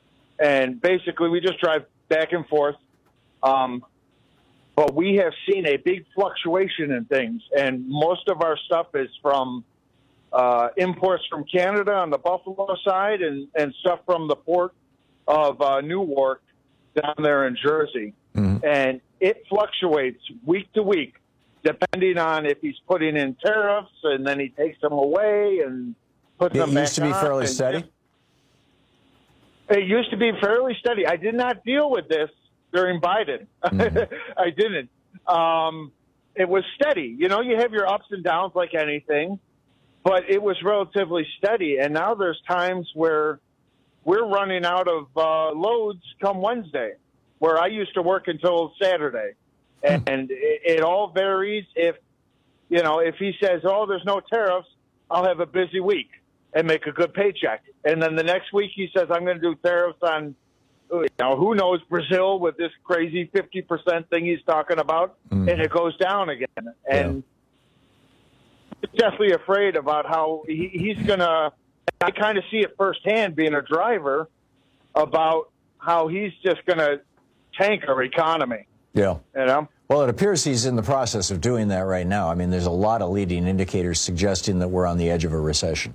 And basically, we just drive back and forth. Um, But we have seen a big fluctuation in things, and most of our stuff is from uh, imports from Canada on the Buffalo side and, and stuff from the port of uh, Newark down there in Jersey. Mm-hmm. And it fluctuates week to week, depending on if he's putting in tariffs and then he takes them away and puts It them back used to be on. fairly And steady? It used to be fairly steady. I did not deal with this during Biden. Mm-hmm. I didn't. Um, it was steady. You know, you have your ups and downs like anything, but it was relatively steady. And now there's times where we're running out of uh, loads come Wednesday, where I used to work until Saturday. And, and it, it all varies. If, you know, if he says, oh, there's no tariffs, I'll have a busy week and make a good paycheck. And then the next week he says, I'm going to do tariffs on, you know, who knows, Brazil with this crazy fifty percent thing he's talking about, Mm. and it goes down again. And yeah. definitely afraid about how he, he's going to, I kind of see it firsthand being a driver, about how he's just going to tank our economy. Yeah. You know? Well, it appears he's in the process of doing that right now. I mean, there's a lot of leading indicators suggesting that we're on the edge of a recession.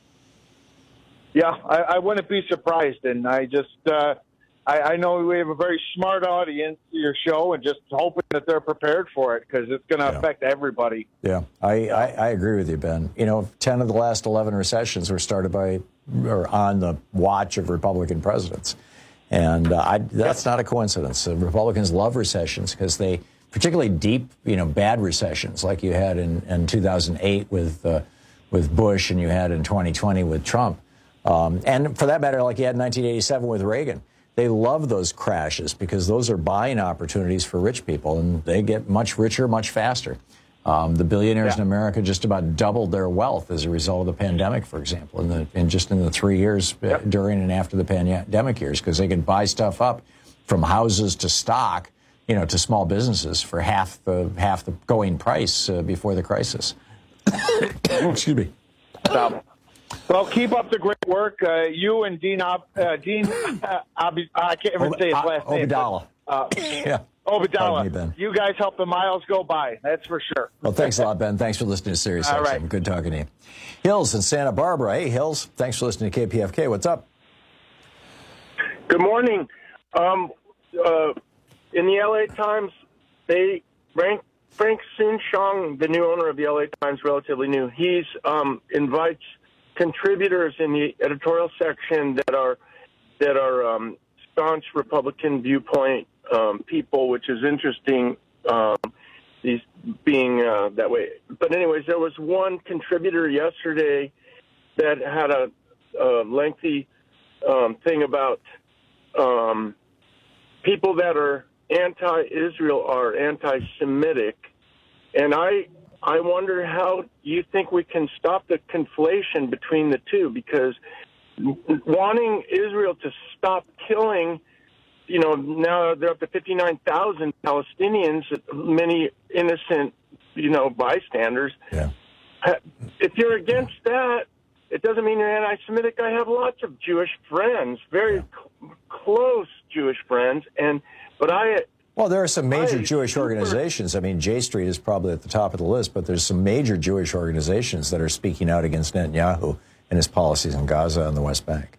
Yeah, I, I wouldn't be surprised. And I just, uh, I, I know we have a very smart audience to your show, and just hoping that they're prepared for it, because it's going to yeah. affect everybody. Yeah, I, I, I agree with you, Ben. You know, ten of the last eleven recessions were started by or on the watch of Republican presidents. And uh, I, that's not a coincidence. Uh, Republicans love recessions because they, particularly deep, you know, bad recessions like you had in, in two thousand eight with uh, with Bush, and you had in twenty twenty with Trump. Um, and for that matter, like you had in nineteen eighty-seven with Reagan. They love those crashes because those are buying opportunities for rich people, and they get much richer much faster. Um, the billionaires yeah. in America just about doubled their wealth as a result of the pandemic, for example, in, the, in just in the three years yep. during and after the pandemic years, because they could buy stuff up from houses to stock, you know, to small businesses for half the half the going price uh, before the crisis. Excuse me. Um, well, keep up the great work. Uh, you and Dean, uh, Dean, uh, Ob- I can't even Ob- say his last name. Obadala. Uh, yeah. Obadala. Me, Ben. You guys help the miles go by. That's for sure. Well, thanks a lot, Ben. Thanks for listening to Sirius X M. Right. Good talking to you. Hills in Santa Barbara. Hey, Hills. Thanks for listening to K P F K. What's up? Good morning. Um, uh, in the L A Times, they rank Frank Soon-Shiong, the new owner of the L A Times, relatively new. He's um, invites contributors in the editorial section that are that are um, staunch Republican viewpoint um, people, which is interesting. Um, these being uh, that way, but anyways, there was one contributor yesterday that had a, a lengthy um, thing about um, people that are anti-Israel are anti-Semitic, and I I wonder how you think we can stop the conflation between the two, because wanting Israel to stop killing, you know, now they're up to fifty-nine thousand Palestinians, many innocent, you know, bystanders. Yeah. If you're against that, it doesn't mean you're anti-Semitic. I have lots of Jewish friends, very yeah. cl- close Jewish friends, and but I. Well, there are some major I, Jewish organizations. I mean, J Street is probably at the top of the list, but there's some major Jewish organizations that are speaking out against Netanyahu and his policies in Gaza and the West Bank.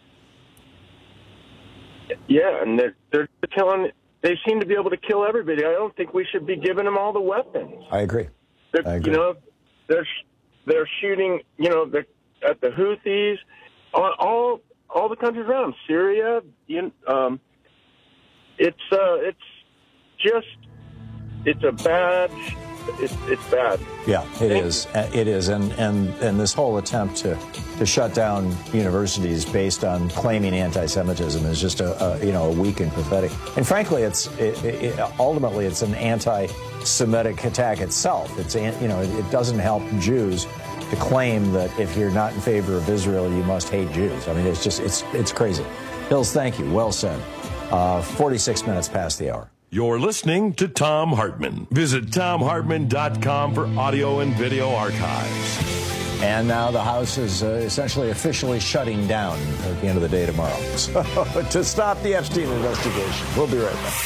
Yeah, and they're, they're killing. They seem to be able to kill everybody. I don't think we should be giving them all the weapons. I agree. They're, I agree. You know, they're they're shooting. You know, they're at the Houthis, all all, all the countries around them, Syria. You, um, it's uh, it's just it's a bad. It's it's bad. Yeah, it is. It is, and and and this whole attempt to to shut down universities based on claiming anti-Semitism is just a, a you know a weak and pathetic. And frankly, it's it, it, ultimately it's an anti-Semitic attack itself. It's you know it doesn't help Jews to claim that if you're not in favor of Israel, you must hate Jews. I mean, it's just it's it's crazy. Hills, thank you. Well said. Uh, forty-six minutes past the hour. You're listening to Thom Hartmann. Visit Thom Hartmann dot com for audio and video archives. And now the House is uh, essentially officially shutting down at the end of the day tomorrow. So, to stop the Epstein investigation. We'll be right back.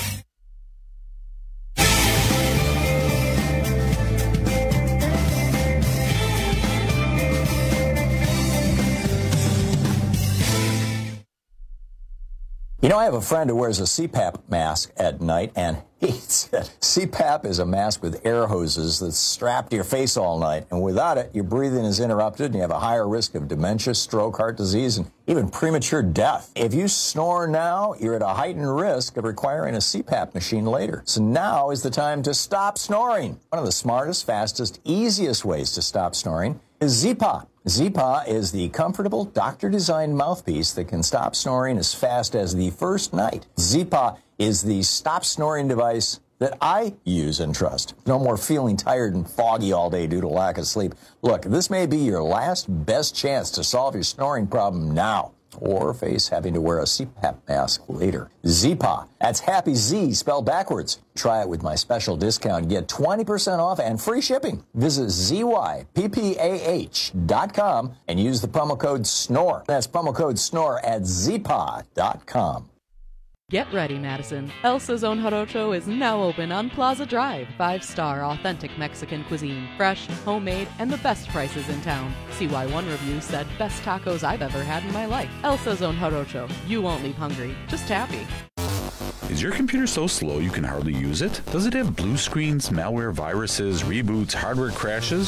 You know, I have a friend who wears a C PAP mask at night, and he said C PAP is a mask with air hoses that's strapped to your face all night, and without it, your breathing is interrupted, and you have a higher risk of dementia, stroke, heart disease, and even premature death. If you snore now, you're at a heightened risk of requiring a C PAP machine later. So now is the time to stop snoring. One of the smartest, fastest, easiest ways to stop snoring is Z-Pop. Z-Pop is the comfortable, doctor-designed mouthpiece that can stop snoring as fast as the first night. Z-Pop is the stop snoring device that I use and trust. No more feeling tired and foggy all day due to lack of sleep. Look, this may be your last best chance to solve your snoring problem now, or face having to wear a C PAP mask later. Z-Pop. That's Happy Z spelled backwards. Try it with my special discount. Get twenty percent off and free shipping. Visit Z Y P P A H dot com and use the promo code SNORE. That's promo code SNORE at Z P A dot com. Get ready, Madison. El Sazon Jarocho is now open on Plaza Drive. Five-star authentic Mexican cuisine. Fresh, homemade, and the best prices in town. C Y one review said, best tacos I've ever had in my life. El Sazon Jarocho. You won't leave hungry, just happy. Is your computer so slow you can hardly use it? Does it have blue screens, malware, viruses, reboots, hardware crashes?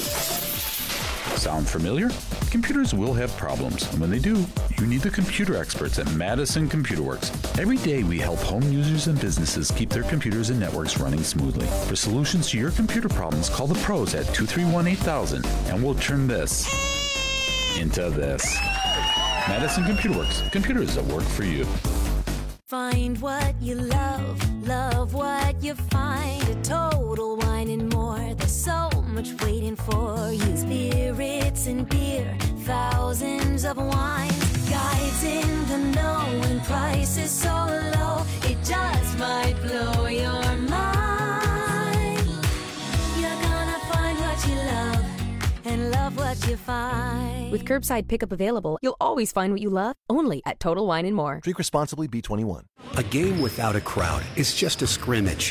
Sound familiar? Computers will have problems, and when they do, you need the computer experts at Madison Computer Works. Every day we help home users and businesses keep their computers and networks running smoothly. For solutions to your computer problems, call the pros at two three one, eight thousand, and we'll turn this into this. Madison Computer Works. Computers that work for you. Find what you love, love what you find. A Total Wine and More. There's so much waiting for you. Spirits and beer, thousands of wines. Guides in the know and prices so low. It just might blow your mind. You're gonna find what you love and love what you find. With curbside pickup available, you'll always find what you love, only at Total Wine and More. Drink responsibly, B twenty-one. A game without a crowd is just a scrimmage.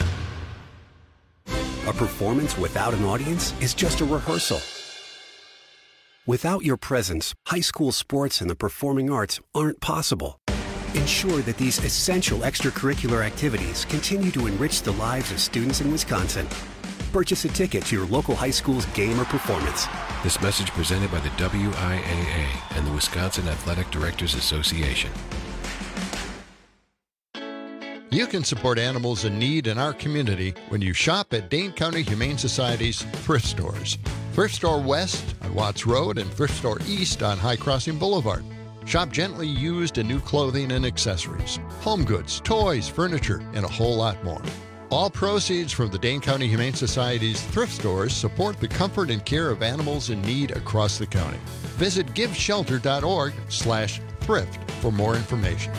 A performance without an audience is just a rehearsal. Without your presence, high school sports and the performing arts aren't possible. Ensure that these essential extracurricular activities continue to enrich the lives of students in Wisconsin. Purchase a ticket to your local high school's game or performance. This message presented by the W I A A and the Wisconsin Athletic Directors Association. You can support animals in need in our community when you shop at Dane County Humane Society's thrift stores. Thrift Store West on Watts Road and Thrift Store East on High Crossing Boulevard. Shop gently used and new clothing and accessories, home goods, toys, furniture, and a whole lot more. All proceeds from the Dane County Humane Society's thrift stores support the comfort and care of animals in need across the county. Visit giveshelter.org slash thrift for more information.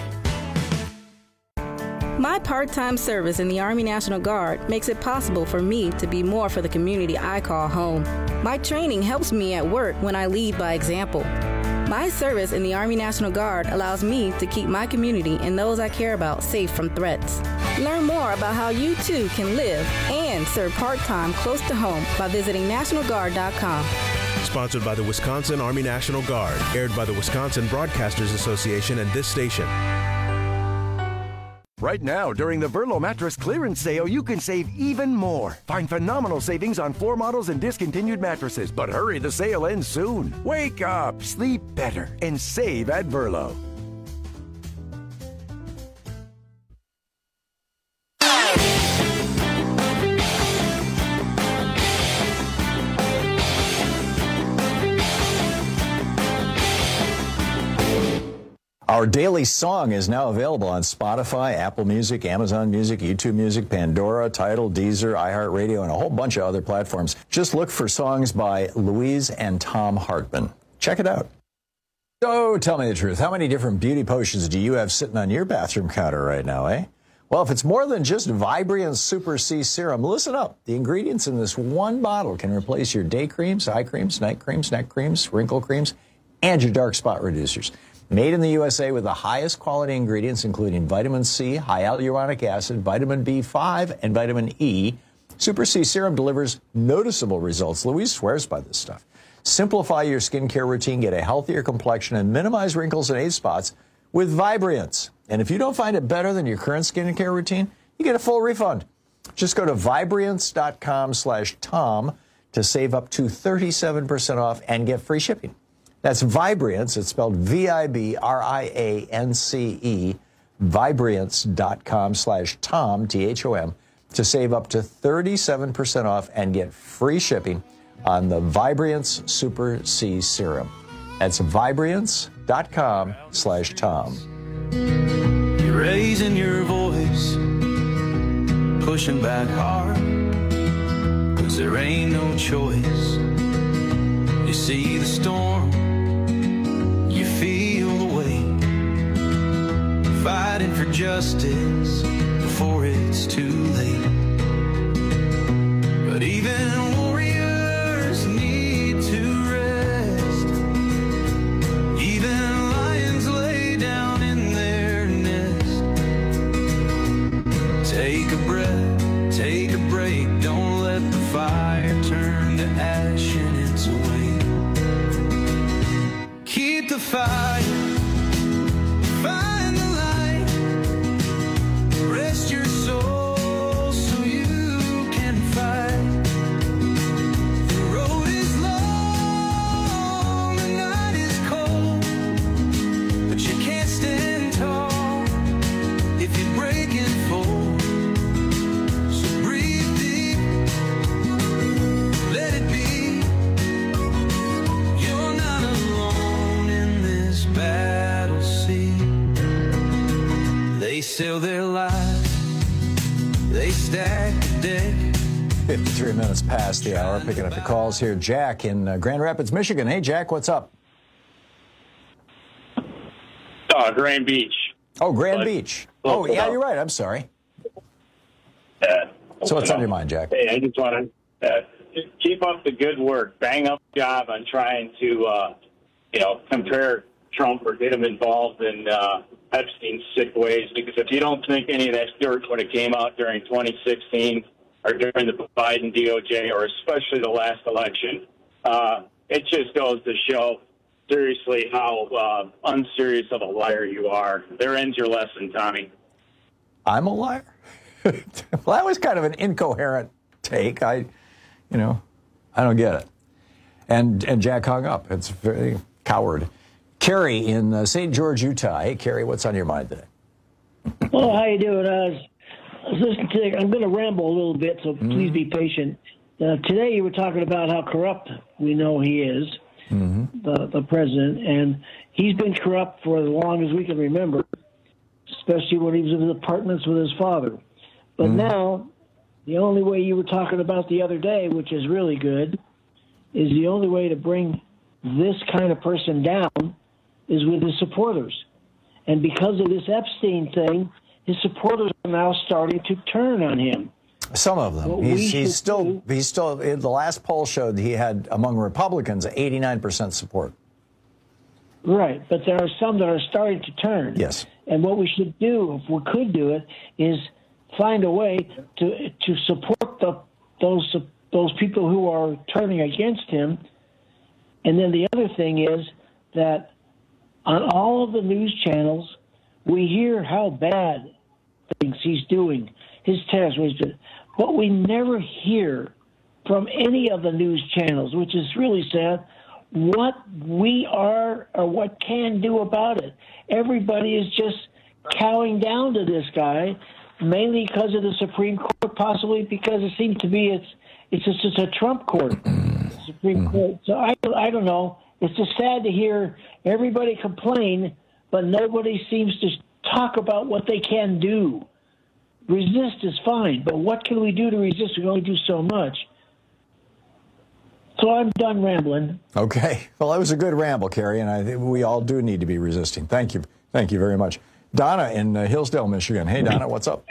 My part-time service in the Army National Guard makes it possible for me to be more for the community I call home. My training helps me at work when I lead by example. My service in the Army National Guard allows me to keep my community and those I care about safe from threats. Learn more about how you too can live and serve part-time close to home by visiting national guard dot com. Sponsored by the Wisconsin Army National Guard, aired by the Wisconsin Broadcasters Association and this station. Right now, during the Verlo mattress clearance sale, you can save even more. Find phenomenal savings on floor models and discontinued mattresses, but hurry, the sale ends soon. Wake up, sleep better, and save at Verlo. Our daily song is now available on Spotify, Apple Music, Amazon Music, YouTube Music, Pandora, Tidal, Deezer, iHeartRadio, and a whole bunch of other platforms. Just look for songs by Louise and Tom Hartman. Check it out. So tell me the truth. How many different beauty potions do you have sitting on your bathroom counter right now, eh? Well, if it's more than just Vibriance Super C Serum, listen up. The ingredients in this one bottle can replace your day creams, eye creams, night creams, neck creams, wrinkle creams, and your dark spot reducers. Made in the U S A with the highest quality ingredients, including vitamin C, high hyaluronic acid, vitamin B five, and vitamin E, Super C Serum delivers noticeable results. Louise swears by this stuff. Simplify your skincare routine, get a healthier complexion, and minimize wrinkles and age spots with Vibriance. And if you don't find it better than your current skincare routine, you get a full refund. Just go to Vibriance.com slash Tom to save up to thirty-seven percent off and get free shipping. That's Vibriance. It's spelled V I B R I A N C E, Vibriance.com slash Tom, T H O M, to save up to thirty-seven percent off and get free shipping on the Vibriance Super C Serum. That's Vibriance.com slash Tom. You're raising your voice, pushing back hard, 'cause there ain't no choice. You see the storm, you feel the weight, fighting for justice before it's too late. But even warriors need to rest. Even lions lay down in their nest. Take a breath, take a break, don't let the fire turn to ash in its way. Keep the fire, find the light, rest your soul so you can fight. The road is long, the night is cold, but you can't stand tall if you break and fold. So breathe deep, let it be. You're not alone in this battle sea. They sell their lives, they stack the deck. fifty-three minutes past the hour, picking up the calls here. Jack in uh, Grand Rapids, Michigan. Hey, Jack, what's up? Uh, Grand Beach. Oh, Grand But- Beach. but- Oh, yeah, you're right. I'm sorry. Uh, So what's on your mind, Jack? Hey, I just want to uh, just keep up the good work. Bang up job on trying to, uh, you know, compare Trump or get him involved in uh, Epstein's sick ways. Because if you don't think any of that dirt would have came out during twenty sixteen or during the Biden D O J or especially the last election, uh, it just goes to show seriously how uh, unserious of a liar you are. There ends your lesson, Tommy. I'm a liar? Well, that was kind of an incoherent take. I, you know, I don't get it. And and Jack hung up. It's very coward. Carrie in uh, Saint George, Utah. Hey, Carrie, what's on your mind today? Oh, how you doing? Uh, I was listening to. I'm going to ramble a little bit, so please be patient. Uh, today, you were talking about how corrupt we know he is, mm-hmm. the, the president, and he's been corrupt for as long as we can remember, especially when he was in the apartments with his father. But mm-hmm. now, the only way you were talking about the other day, which is really good, is the only way to bring this kind of person down is with his supporters. And because of this Epstein thing, his supporters are now starting to turn on him. Some of them. What He's, we he's should still, do- he's still, the last poll showed he had, among Republicans, eighty-nine percent support. Right, but there are some that are starting to turn. Yes. And what we should do, if we could do it, is find a way to to support the those those people who are turning against him. And then the other thing is that on all of the news channels, we hear how bad things he's doing, his terrorism, but we never hear from any of the news channels, which is really sad, what we are or what can do about it. Everybody is just cowing down to this guy, mainly because of the Supreme Court, possibly because it seems to be it's it's just it's a Trump court, Supreme Court. So I I don't know. It's just sad to hear everybody complain, but nobody seems to talk about what they can do. Resist is fine, but what can we do to resist? We can only do so much. So I'm done rambling. Okay. Well, that was a good ramble, Kerry, and I think we all do need to be resisting. Thank you. Thank you very much. Donna in uh, Hillsdale, Michigan. Hey, Donna, what's up?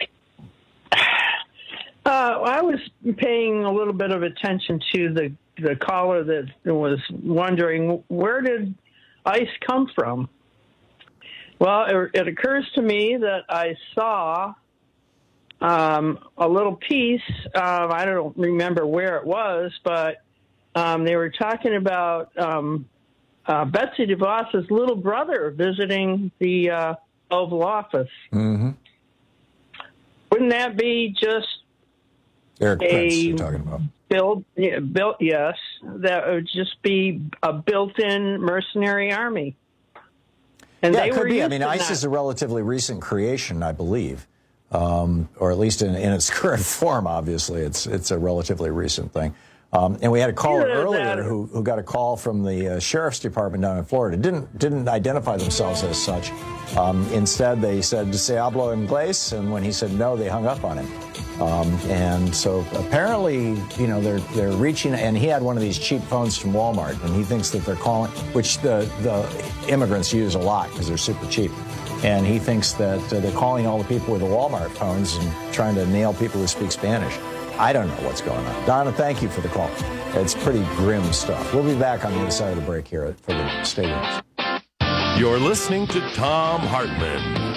Uh, I was paying a little bit of attention to the, the caller that was wondering, where did ice come from? Well, it, it occurs to me that I saw um, a little piece, of, I don't remember where it was, but um, they were talking about um, uh, Betsy DeVos's little brother visiting the uh, Oval Office. Mm-hmm. Wouldn't that be just Eric a Prince you're talking about. Built, yeah, built, yes, that would just be a built-in mercenary army. And yeah, they it could were be. I used mean, to ICE that. is a relatively recent creation, I believe, um, or at least in, in its current form. Obviously, it's it's a relatively recent thing. Um, and we had a caller Either earlier that- who, who got a call from the uh, sheriff's department down in Florida. Didn't didn't identify themselves as such. Um, instead, they said, "Se hablo inglés," and when he said no, they hung up on him. Um, and so apparently, you know, they're they're reaching, and he had one of these cheap phones from Walmart, and he thinks that they're calling, which the the immigrants use a lot because they're super cheap. And he thinks that uh, they're calling all the people with the Walmart phones and trying to nail people who speak Spanish. I don't know what's going on. Donna, thank you for the call. It's pretty grim stuff. We'll be back on the other side of the break here for the stadiums. You're listening to Thom Hartmann.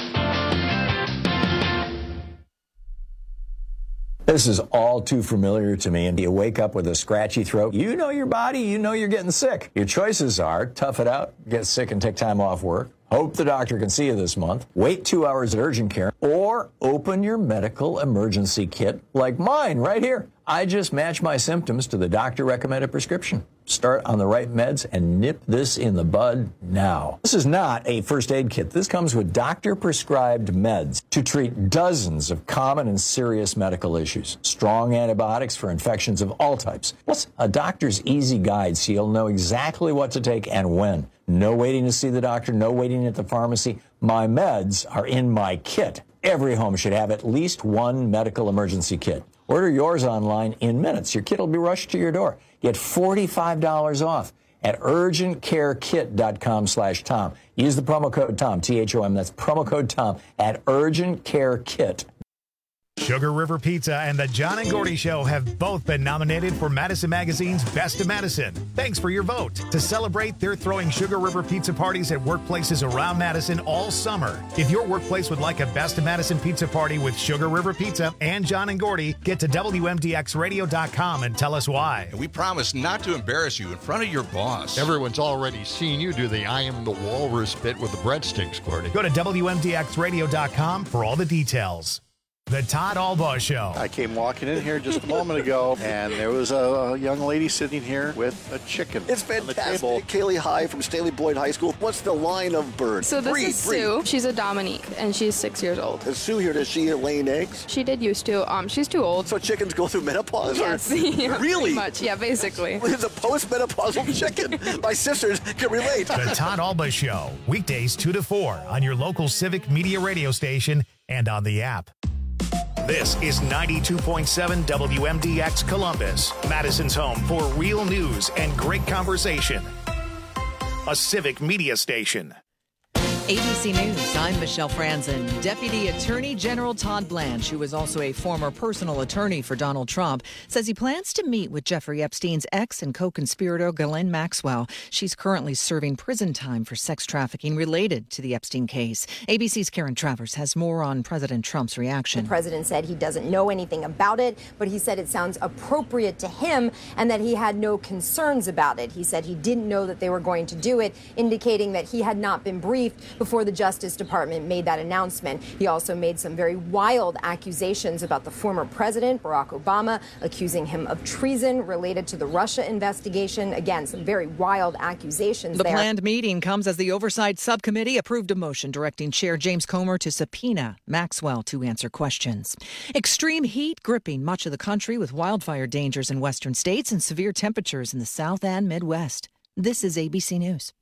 This is all too familiar to me. And you wake up with a scratchy throat. You know your body. You know you're getting sick. Your choices are tough it out, get sick and take time off work, hope the doctor can see you this month, wait two hours at urgent care, or open your medical emergency kit like mine right here. I just match my symptoms to the doctor-recommended prescription. Start on the right meds and nip this in the bud now. This is not a first aid kit. This comes with doctor-prescribed meds to treat dozens of common and serious medical issues. Strong antibiotics for infections of all types. Plus, a doctor's easy guide so you'll know exactly what to take and when. No waiting to see the doctor, no waiting at the pharmacy. My meds are in my kit. Every home should have at least one medical emergency kit. Order yours online in minutes. Your kit will be rushed to your door. Get forty-five dollars off at urgent care kit dot com slash Tom. Use the promo code Tom, T H O M. That's promo code Tom at urgent care kit. Sugar River Pizza and the John and Gordy Show have both been nominated for Madison Magazine's Best of Madison. Thanks for your vote. To celebrate, they're throwing Sugar River Pizza parties at workplaces around Madison all summer. If your workplace would like a Best of Madison pizza party with Sugar River Pizza and John and Gordy, get to W M D X radio dot com and tell us why. We promise not to embarrass you in front of your boss. Everyone's already seen you do the I am the walrus bit with the breadsticks, Gordy. Go to W M D X radio dot com for all the details. The Todd Albaugh Show. I came walking in here just a moment ago, and there was a young lady sitting here with a chicken. It's fantastic. Kaylee High from Staley Boyd High School. What's the line of bird? So this breed, is breed. Sue. She's a Dominique, and she's six years old. Is Sue here? Does she lay eggs? She did used to. Um, she's too old. So chickens go through menopause? Yes. Or? Yeah, really? Pretty much. Yeah, basically. It's a post-menopausal chicken. My sisters can relate. The Todd Albaugh Show. Weekdays two to four on your local Civic Media radio station and on the app. This is ninety-two point seven W M D X Columbus, Madison's home for real news and great conversation. A Civic Media station. A B C News, I'm Michelle Franzen. Deputy Attorney General Todd Blanche, who is also a former personal attorney for Donald Trump, says he plans to meet with Jeffrey Epstein's ex and co-conspirator Ghislaine Maxwell. She's currently serving prison time for sex trafficking related to the Epstein case. A B C's Karen Travers has more on President Trump's reaction. The president said he doesn't know anything about it, but he said it sounds appropriate to him and that he had no concerns about it. He said he didn't know that they were going to do it, indicating that he had not been briefed before the Justice Department made that announcement. He also made some very wild accusations about the former president, Barack Obama, accusing him of treason related to the Russia investigation. Again, some very wild accusations The there. planned meeting comes as the Oversight Subcommittee approved a motion directing Chair James Comer to subpoena Maxwell to answer questions. Extreme heat gripping much of the country with wildfire dangers in western states and severe temperatures in the South and Midwest. This is A B C News.